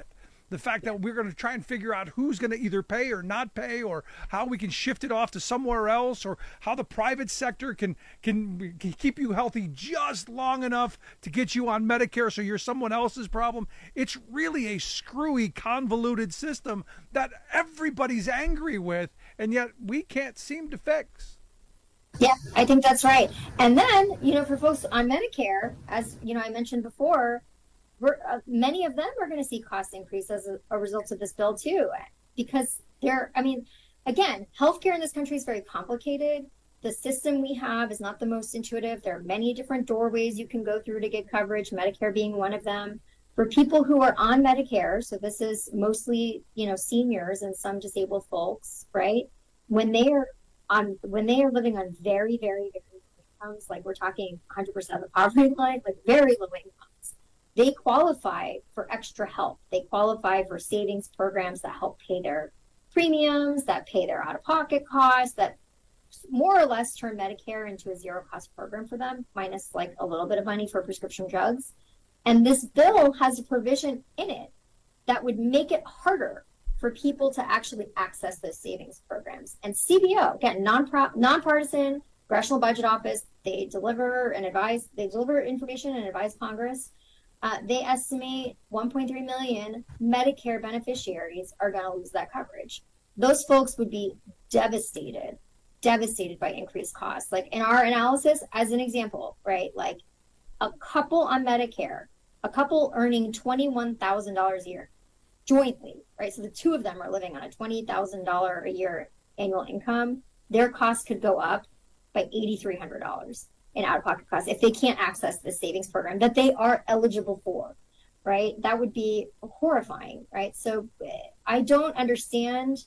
the fact that we're going to try and figure out who's going to either pay or not pay, or how we can shift it off to somewhere else, or how the private sector can can, can keep you healthy just long enough to get you on Medicare so you're someone else's problem. It's really a screwy, convoluted system that everybody's angry with, and yet we can't seem to fix. Yeah, I think that's right. And then, you know, for folks on Medicare, as, you know, I mentioned before, we're, uh, many of them are going to see cost increase as a, a result of this bill too, because they're, I mean, again, healthcare in this country is very complicated. The system we have is not the most intuitive. There are many different doorways you can go through to get coverage, Medicare being one of them. For people who are on Medicare, so this is mostly, you know, seniors and some disabled folks, right? When they are on, when they are living on very, very, very low incomes, like we're talking one hundred percent of the poverty line, like very low incomes, they qualify for extra help. They qualify for savings programs that help pay their premiums, that pay their out-of-pocket costs, that more or less turn Medicare into a zero-cost program for them, minus like a little bit of money for prescription drugs. And this bill has a provision in it that would make it harder for people to actually access those savings programs. And C B O, again, non nonpartisan, Congressional Budget Office, they deliver and advise, they deliver information and advise Congress. Uh, they estimate one point three million Medicare beneficiaries are going to lose that coverage. Those folks would be devastated, devastated by increased costs. Like in our analysis, as an example, right, like a couple on Medicare, a couple earning twenty-one thousand dollars a year jointly, right? So the two of them are living on a twenty thousand dollars a year annual income. Their costs could go up by eight thousand three hundred dollars in out-of-pocket costs if they can't access the savings program that they are eligible for, right? That would be horrifying, right? So I don't understand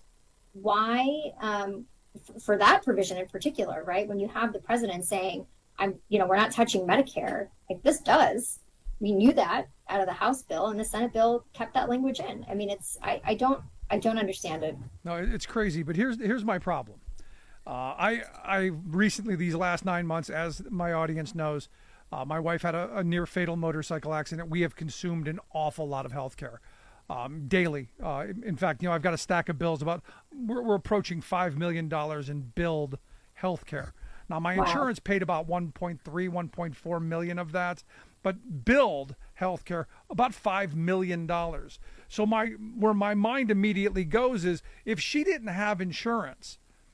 why, um, f- for that provision in particular, right? When you have the president saying, I'm, you know, we're not touching Medicare, like this does. We knew that out of the House bill, and the Senate bill kept that language in. I mean, it's I, I don't I don't understand it. No, it's crazy. But here's here's my problem. Uh, I I recently, these last nine months, as my audience knows, uh, my wife had a, a near fatal motorcycle accident. We have consumed an awful lot of healthcare um, daily. Uh, in fact, you know, I've got a stack of bills. About we're, we're approaching five million dollars in billed healthcare. Now, my wow. insurance paid about one point three, one point four million of that. But billed healthcare about five million dollars. So my where my mind immediately goes is, if she didn't have insurance,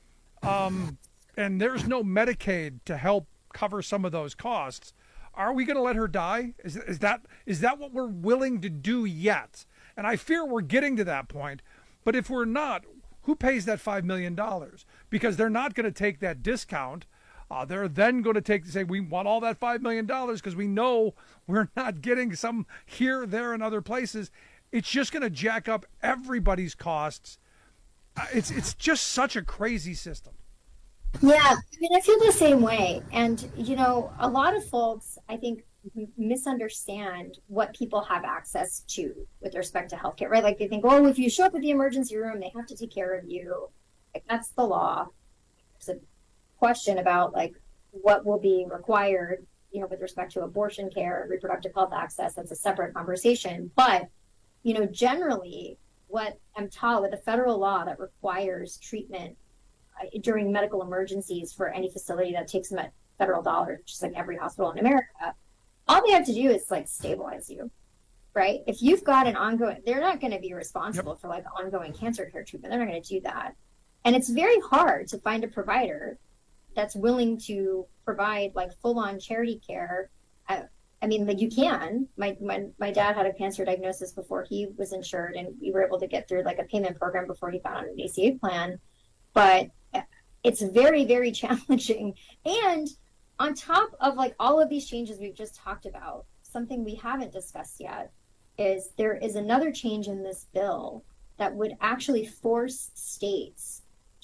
um, and there's no Medicaid to help cover some of those costs, are we going to let her die? Is, is that is that what we're willing to do yet? And I fear we're getting to that point. But if we're not, who pays that five million dollars? Because they're not going to take that discount. Uh, they're then going to take say we want all that five million dollars because we know we're not getting some here, there, and other places. It's just going to jack up everybody's costs. Uh, it's it's just such a crazy system. Yeah, I mean, I feel the same way. And, you know, a lot of folks, I think, misunderstand what people have access to with respect to healthcare, right? Like they think, oh, if you show up at the emergency room, they have to take care of you. Like, that's the law. There's a question about like what will be required, you know, with respect to abortion care, reproductive health access. That's a separate conversation. But, you know, generally what I'm taught with the federal law that requires treatment uh, during medical emergencies for any facility that takes met federal dollars, just like every hospital in America, all they have to do is like stabilize you, right? If you've got an ongoing, they're not going to be responsible yep. for like ongoing cancer care treatment. They're not going to do that. And it's very hard to find a provider that's willing to provide like full-on charity care. I, I mean, like you can. My, my my dad had a cancer diagnosis before he was insured, and we were able to get through like a payment program before he got on an A C A plan. But it's very, very challenging. And on top of like all of these changes we've just talked about, something we haven't discussed yet is there is another change in this bill that would actually force states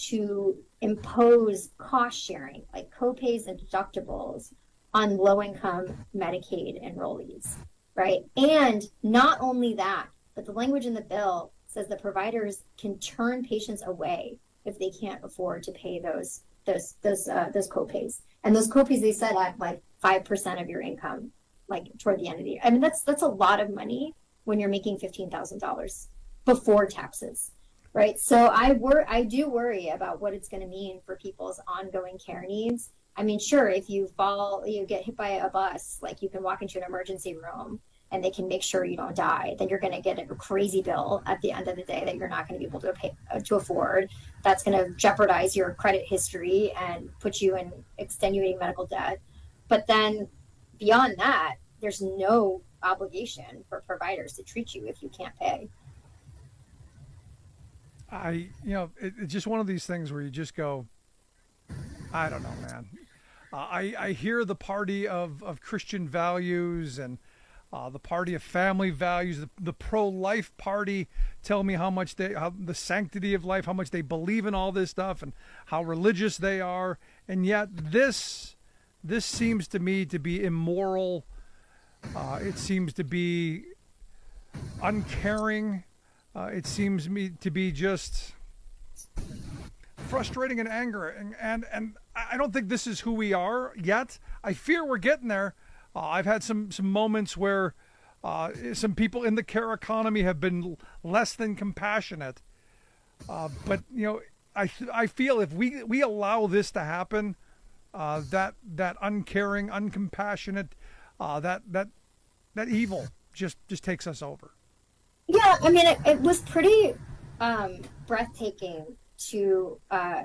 to impose cost sharing, like copays and deductibles, on low-income Medicaid enrollees, right? And not only that, but the language in the bill says that providers can turn patients away if they can't afford to pay those those those uh, those copays. And those copays they set at like five percent of your income, like toward the end of the year. I mean, that's that's a lot of money when you're making fifteen thousand dollars before taxes, right? So I wor- I do worry about what it's going to mean for people's ongoing care needs. I mean, sure, if you fall, you get hit by a bus, like you can walk into an emergency room and they can make sure you don't die, then you're going to get a crazy bill at the end of the day that you're not going to be able to pay uh, to afford. That's going to jeopardize your credit history and put you in extenuating medical debt. But then beyond that, there's no obligation for providers to treat you if you can't pay. I, you know, it, it's just one of these things where you just go, I don't know, man. Uh, I, I hear the party of, of Christian values and uh, the party of family values, the, the pro-life party tell me how much they, how the sanctity of life, how much they believe in all this stuff and how religious they are. And yet this, this seems to me to be immoral. Uh, it seems to be uncaring. Uh, it seems me to be just frustrating and anger. And, and, and I don't think this is who we are yet. I fear we're getting there. Uh, I've had some, some moments where uh, some people in the care economy have been less than compassionate. Uh, but, you know, I, I feel if we, we allow this to happen, uh, that, that uncaring, uncompassionate, uh, that, that, that evil just, just takes us over. Yeah, I mean, it, it was pretty um, breathtaking to uh,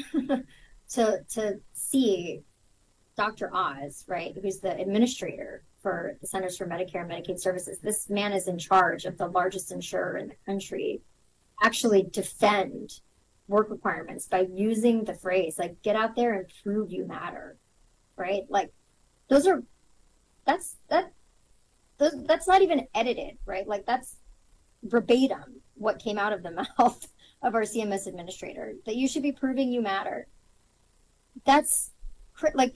to to see Doctor Oz, right, who's the administrator for the Centers for Medicare and Medicaid Services. This man is in charge of the largest insurer in the country, actually defend work requirements by using the phrase, like, get out there and prove you matter, right? Like, those are, that's, that, those, that's not even edited, right? Like, that's verbatim what came out of the mouth of our C M S administrator, that you should be proving you matter. That's like,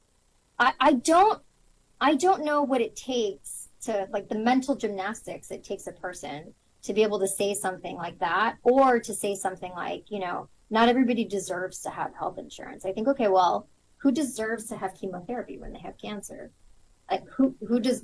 I, I don't, I don't know what it takes to, like, the mental gymnastics it takes a person to be able to say something like that, or to say something like, you know, not everybody deserves to have health insurance. I think, okay, well, who deserves to have chemotherapy when they have cancer? Like, who, who does,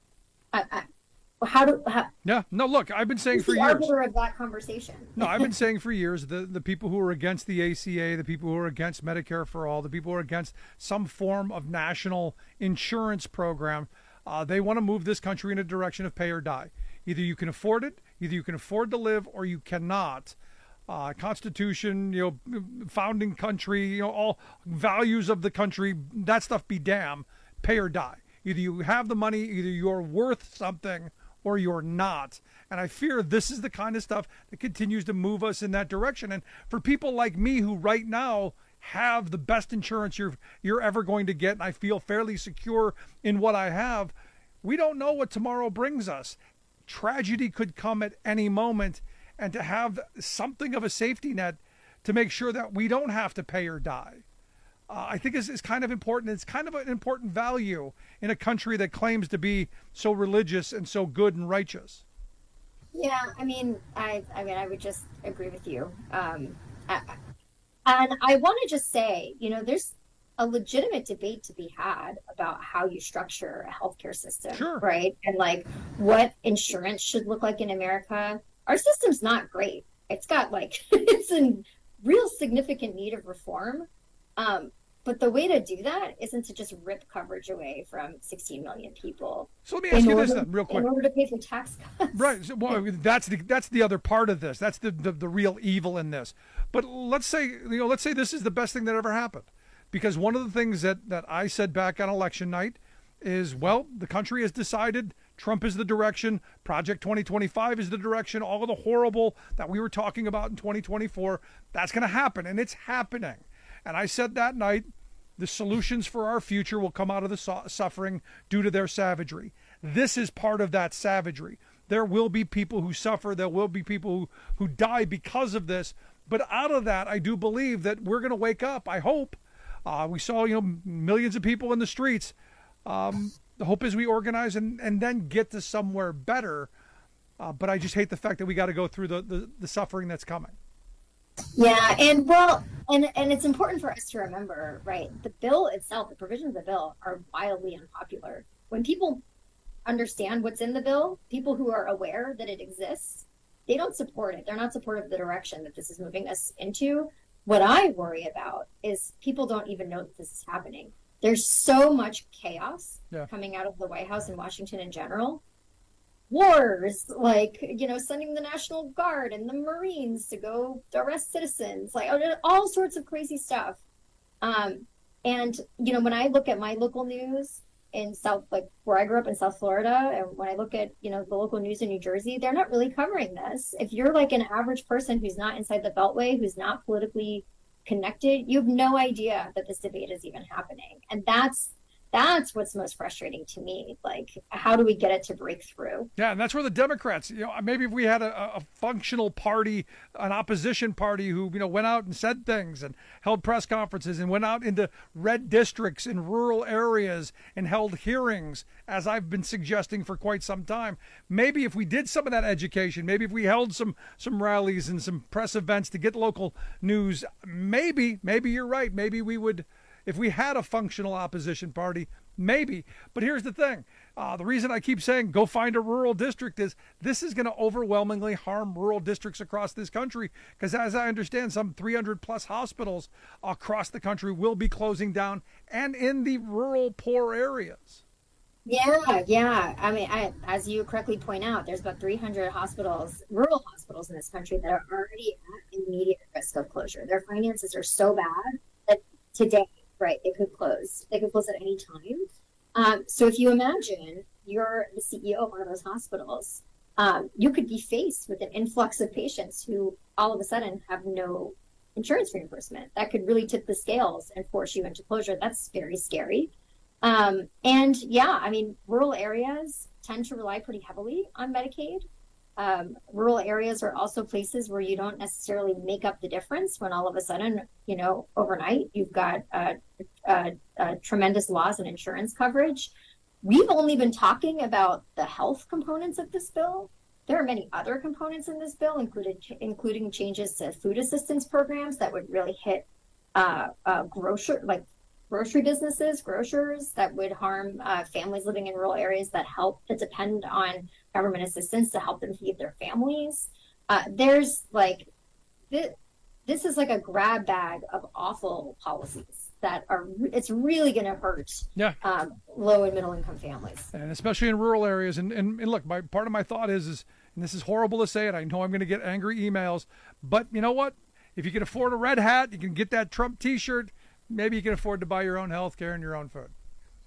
I, I, how do, how, yeah, no, look, I've been saying for the years. arbiter of that conversation. No, I've been saying for years, the, the people who are against the A C A, the people who are against Medicare for All, the people who are against some form of national insurance program, uh, they want to move this country in a direction of pay or die. Either you can afford it, either you can afford to live, or you cannot. Uh, Constitution, you know, founding country, you know, all values of the country, that stuff be damn, pay or die. Either you have the money, either you're worth something, or you're not. And I fear this is the kind of stuff that continues to move us in that direction. And for people like me who right now have the best insurance you're you're ever going to get, and I feel fairly secure in what I have, we don't know what tomorrow brings us. Tragedy could come at any moment, and to have something of a safety net to make sure that we don't have to pay or die, uh, I think is, is kind of important. It's kind of an important value in a country that claims to be so religious and so good and righteous. Yeah, I mean, I, I mean, I would just agree with you. Um, I, and I want to just say, you know, there's a legitimate debate to be had about how you structure a healthcare system, sure. right? And like what insurance should look like in America. Our system's not great. It's got like, it's in real significant need of reform. Um, but the way to do that isn't to just rip coverage away from sixteen million people. So let me ask you order, this then, real quick. In order to pay for tax cuts. Right. So, well, that's the that's the other part of this. That's the, the the real evil in this. But let's say, you know, let's say this is the best thing that ever happened. Because one of the things that, that I said back on election night is, well, the country has decided Trump is the direction, Project twenty twenty-five is the direction, all of the horrible that we were talking about in twenty twenty-four, that's going to happen, and it's happening. And I said that night, the solutions for our future will come out of the su- suffering due to their savagery. This is part of that savagery. There will be people who suffer, there will be people who, who die because of this, but out of that, I do believe that we're going to wake up, I hope. Uh, we saw, you know, millions of people in the streets. Um, the hope is we organize and, and then get to somewhere better. Uh, but I just hate the fact that we got to go through the, the, the suffering that's coming. Yeah, and well, and and it's important for us to remember, right? The bill itself, the provisions of the bill are wildly unpopular. When people understand what's in the bill, people who are aware that it exists, they don't support it. They're not supportive of the direction that this is moving us into. What I worry about is people don't even know that this is happening. There's so much chaos yeah. coming out of the White House and Washington in general. Wars, like, you know, sending the National Guard and the Marines to go arrest citizens, like all sorts of crazy stuff. Um, and, you know, when I look at my local news in South, like where I grew up in South Florida, and when I look at, you know, the local news in New Jersey, they're not really covering this. If you're like an average person who's not inside the Beltway, who's not politically connected, you have no idea that this debate is even happening. And that's That's what's most frustrating to me. Like, how do we get it to break through? Yeah, and that's where the Democrats, you know, maybe if we had a, a functional party, an opposition party who, you know, went out and said things and held press conferences and went out into red districts in rural areas and held hearings, as I've been suggesting for quite some time. Maybe if we did some of that education, maybe if we held some some rallies and some press events to get local news, maybe, maybe you're right. Maybe we would, if we had a functional opposition party, maybe. But here's the thing. Uh, the reason I keep saying go find a rural district is this is going to overwhelmingly harm rural districts across this country, because as I understand, some three hundred plus hospitals across the country will be closing down, and in the rural poor areas. Yeah, yeah. I mean, I, as you correctly point out, there's about three hundred hospitals, rural hospitals in this country that are already at immediate risk of closure. Their finances are so bad that today, right, they could close. They could close at any time. Um, so if you imagine you're the C E O of one of those hospitals, um, you could be faced with an influx of patients who all of a sudden have no insurance reimbursement. That could really tip the scales and force you into closure. That's very scary. Um, and yeah, I mean, rural areas tend to rely pretty heavily on Medicaid. Um, rural areas are also places where you don't necessarily make up the difference when all of a sudden, you know, overnight you've got uh, uh, uh, tremendous loss in insurance coverage. We've only been talking about the health components of this bill. There are many other components in this bill, included, including changes to food assistance programs that would really hit uh, uh, grocer, like grocery businesses, grocers, that would harm uh, families living in rural areas that help, that depend on government assistance to help them feed their families. Uh, there's like, this, this is like a grab bag of awful policies that are, it's really going to hurt yeah. um, low and middle income families. And especially in rural areas. And, and, and look, my part of my thought is, is, and this is horrible to say it, I know I'm going to get angry emails, but you know what? If you can afford a red hat, you can get that Trump t-shirt, maybe you can afford to buy your own health care and your own food.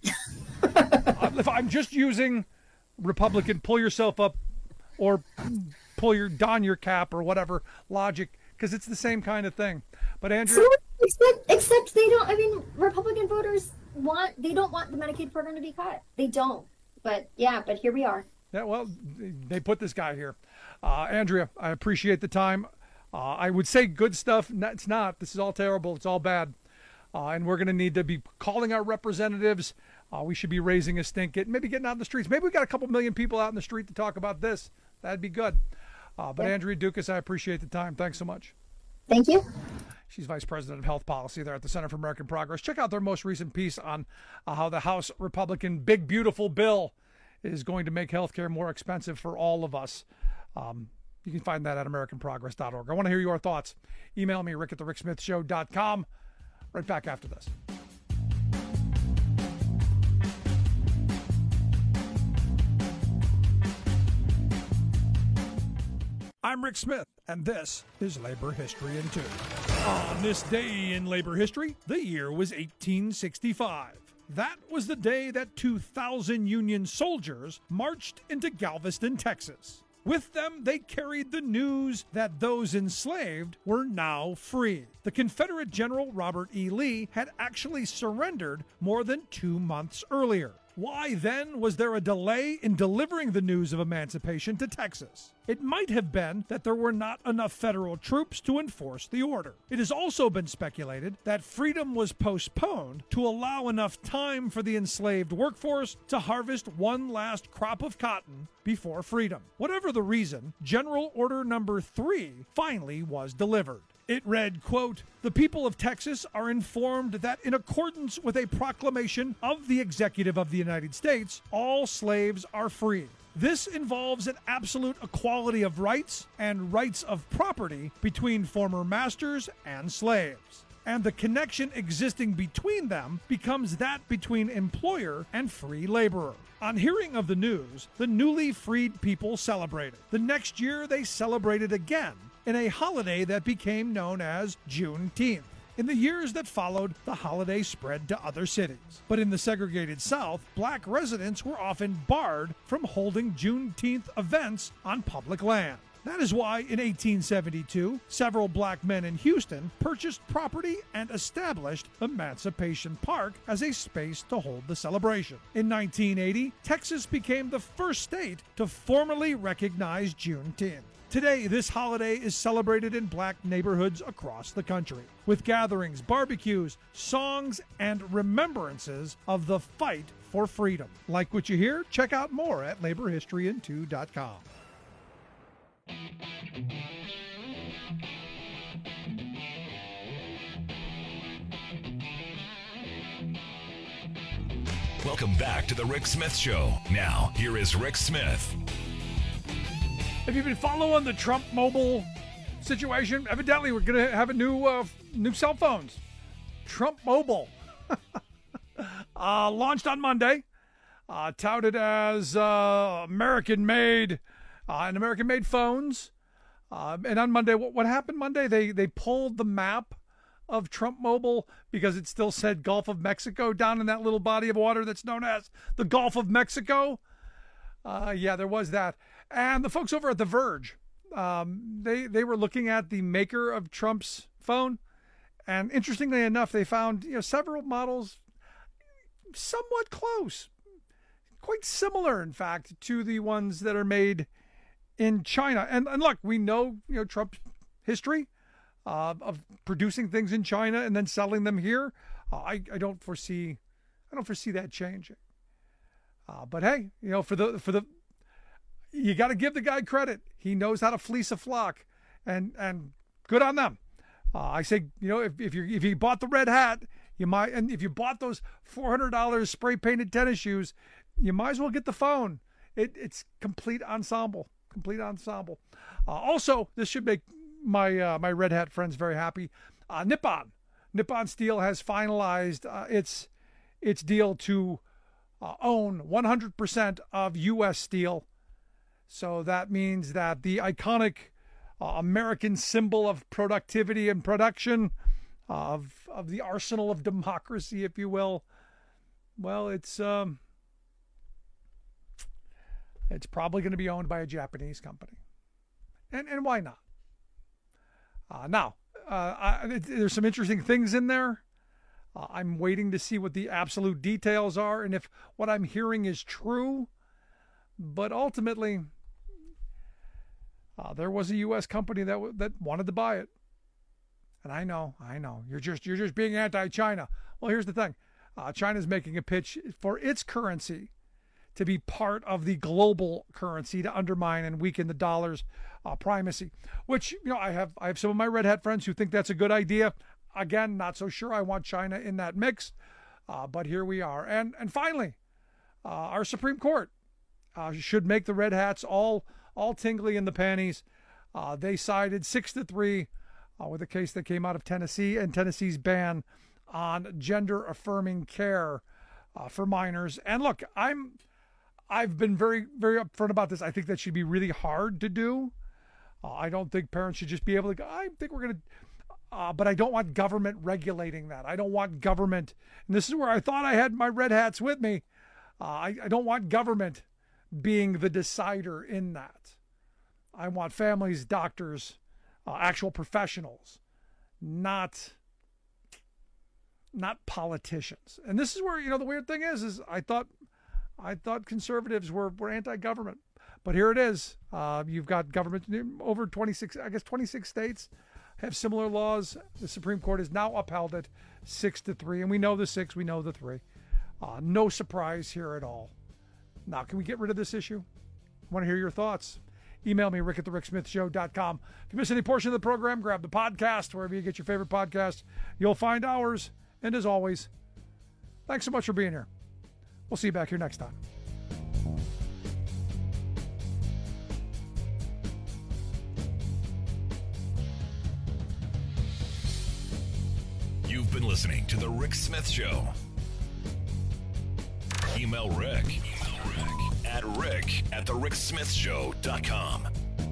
If I'm just using Republican pull yourself up or pull your don your cap or whatever logic, because it's the same kind of thing. But Andrew, so, except, except they don't. I mean, Republican voters want they don't want the Medicaid program to be cut. They don't. But yeah, but here we are. Yeah, well, they put this guy here. Uh, Andrea, I appreciate the time. Uh, I would say good stuff. It's not. This is all terrible. It's all bad. Uh, and we're going to need to be calling our representatives. Uh, we should be raising a stink, get, maybe getting out in the streets. Maybe we got a couple million people out in the street to talk about this. That'd be good. Uh, but yeah. Andrea Dukas, I appreciate the time. Thanks so much. Thank you. She's Vice President of Health Policy there at the Center for American Progress. Check out their most recent piece on uh, how the House Republican Big Beautiful Bill is going to make healthcare more expensive for all of us. Um, you can find that at american progress dot org. I want to hear your thoughts. Email me, rick at the rick smith show dot com. Right back after this. I'm Rick Smith, and this is Labor History in Two. On this day in labor history, the year was eighteen sixty-five. That was the day that two thousand Union soldiers marched into Galveston, Texas. With them, they carried the news that those enslaved were now free. The Confederate General Robert E. Lee had actually surrendered more than two months earlier. Why then was there a delay in delivering the news of emancipation to Texas? It might have been that there were not enough federal troops to enforce the order. It has also been speculated that freedom was postponed to allow enough time for the enslaved workforce to harvest one last crop of cotton before freedom. Whatever the reason, General Order Number Three finally was delivered. It read, quote, "The people of Texas are informed that in accordance with a proclamation of the Executive of the United States, all slaves are free. This involves an absolute equality of rights and rights of property between former masters and slaves. And the connection existing between them becomes that between employer and free laborer. On hearing of the news, the newly freed people celebrated. The next year, they celebrated again in a holiday that became known as Juneteenth. In the years that followed, the holiday spread to other cities. But in the segregated South, black residents were often barred from holding Juneteenth events on public land. That is why in eighteen seventy-two, several black men in Houston purchased property and established Emancipation Park as a space to hold the celebration. In nineteen eighty, Texas became the first state to formally recognize Juneteenth. Today, this holiday is celebrated in black neighborhoods across the country, with gatherings, barbecues, songs, and remembrances of the fight for freedom. Like what you hear? Check out more at labor history in two dot com. Welcome back to the Rick Smith Show. Now, here is Rick Smith. Have you been following the Trump mobile situation? Evidently, we're going to have a new uh, new cell phones. Trump Mobile. uh, launched on Monday. Uh, touted as uh, American-made uh, and American-made phones. Uh, and on Monday, what, what happened Monday? They they pulled the map of Trump Mobile because it still said Gulf of Mexico down in that little body of water that's known as the Gulf of Mexico. Uh, yeah, there was that. And the folks over at The Verge, um, they, they were looking at the maker of Trump's phone. And interestingly enough, they found you know several models somewhat close, quite similar, in fact, to the ones that are made in China. And, and look, we know you know Trump's history uh, of producing things in China and then selling them here. Uh, I, I don't foresee I don't foresee that changing. Uh, but hey, you know, for the for the you got to give the guy credit. He knows how to fleece a flock, and and good on them. Uh, I say, you know, if if you if you bought the red hat, you might, and if you bought those four hundred dollars spray painted tennis shoes, you might as well get the phone. It it's complete ensemble, complete ensemble. Uh, also, this should make my uh, my red hat friends very happy. Uh, Nippon, Nippon Steel has finalized uh, its its deal to uh, own one hundred percent of U S Steel. So that means that the iconic uh, American symbol of productivity and production, uh, of of the arsenal of democracy, if you will, well, it's um, it's probably going to be owned by a Japanese company, and and why not? Uh, now, uh, I, there's some interesting things in there. Uh, I'm waiting to see what the absolute details are and if what I'm hearing is true. But ultimately, uh, there was a U S company that w- that wanted to buy it. And I know, I know, you're just you're just being anti-China. Well, here's the thing: uh, China's making a pitch for its currency to be part of the global currency to undermine and weaken the dollar's uh, primacy. Which, you know, I have I have some of my red hat friends who think that's a good idea. Again, not so sure I want China in that mix, uh, but here we are. And and finally, uh, our Supreme Court uh, should make the red hats all all tingly in the panties. Uh, they sided six to three uh, with a case that came out of Tennessee and Tennessee's ban on gender affirming care uh, for minors. And look, I'm I've been very very upfront about this. I think that should be really hard to do. Uh, I don't think parents should just be able to go, I think we're going to. Uh, but I don't want government regulating that. I don't want government, and this is where I thought I had my red hats with me. Uh, I, I don't want government being the decider in that. I want families, doctors, uh, actual professionals, not not politicians. And this is where, you know, the weird thing is, is I thought I thought conservatives were, were anti-government, but here it is. Uh, you've got government over twenty-six, I guess twenty-six states have similar laws. The Supreme Court has now upheld it six to three, and we know the six, we know the three. Uh, no surprise here at all. Now, can we get rid of this issue? I want to hear your thoughts. Email me, rick at the rick smith show dot com. If you miss any portion of the program, grab the podcast wherever you get your favorite podcast. You'll find ours. And as always, thanks so much for being here. We'll see you back here next time. listening to The Rick Smith Show. Email Rick, Email Rick at rick at the rick smith show dot com.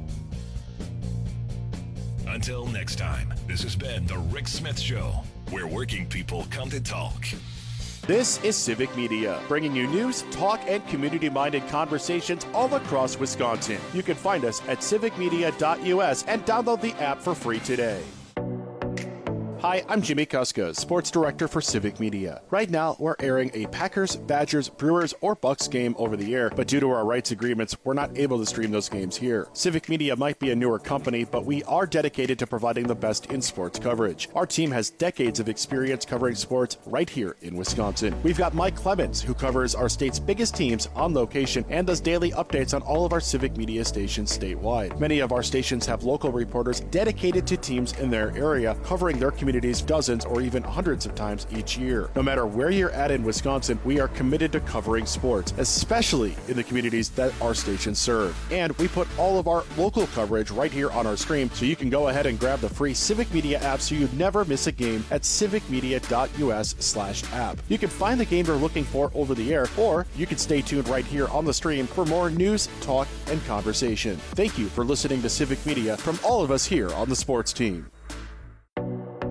Until next time, this has been The Rick Smith Show, where working people come to talk. This is Civic Media, bringing you news, talk, and community-minded conversations all across Wisconsin. You can find us at civic media dot U S and download the app for free today. Hi, I'm Jimmy Kuska, Sports Director for Civic Media. Right now, we're airing a Packers, Badgers, Brewers, or Bucks game over the air, but due to our rights agreements, we're not able to stream those games here. Civic Media might be a newer company, but we are dedicated to providing the best in sports coverage. Our team has decades of experience covering sports right here in Wisconsin. We've got Mike Clemens, who covers our state's biggest teams on location and does daily updates on all of our Civic Media stations statewide. Many of our stations have local reporters dedicated to teams in their area, covering their community dozens or even hundreds of times each year. No matter where you're at in Wisconsin, we are committed to covering sports, especially in the communities that our stations serve. And we put all of our local coverage right here on our stream, so you can go ahead and grab the free Civic Media app so you never miss a game at civic media dot U S slash app. You can find the game you're looking for over the air, or you can stay tuned right here on the stream for more news, talk, and conversation. Thank you for listening to Civic Media from all of us here on the sports team.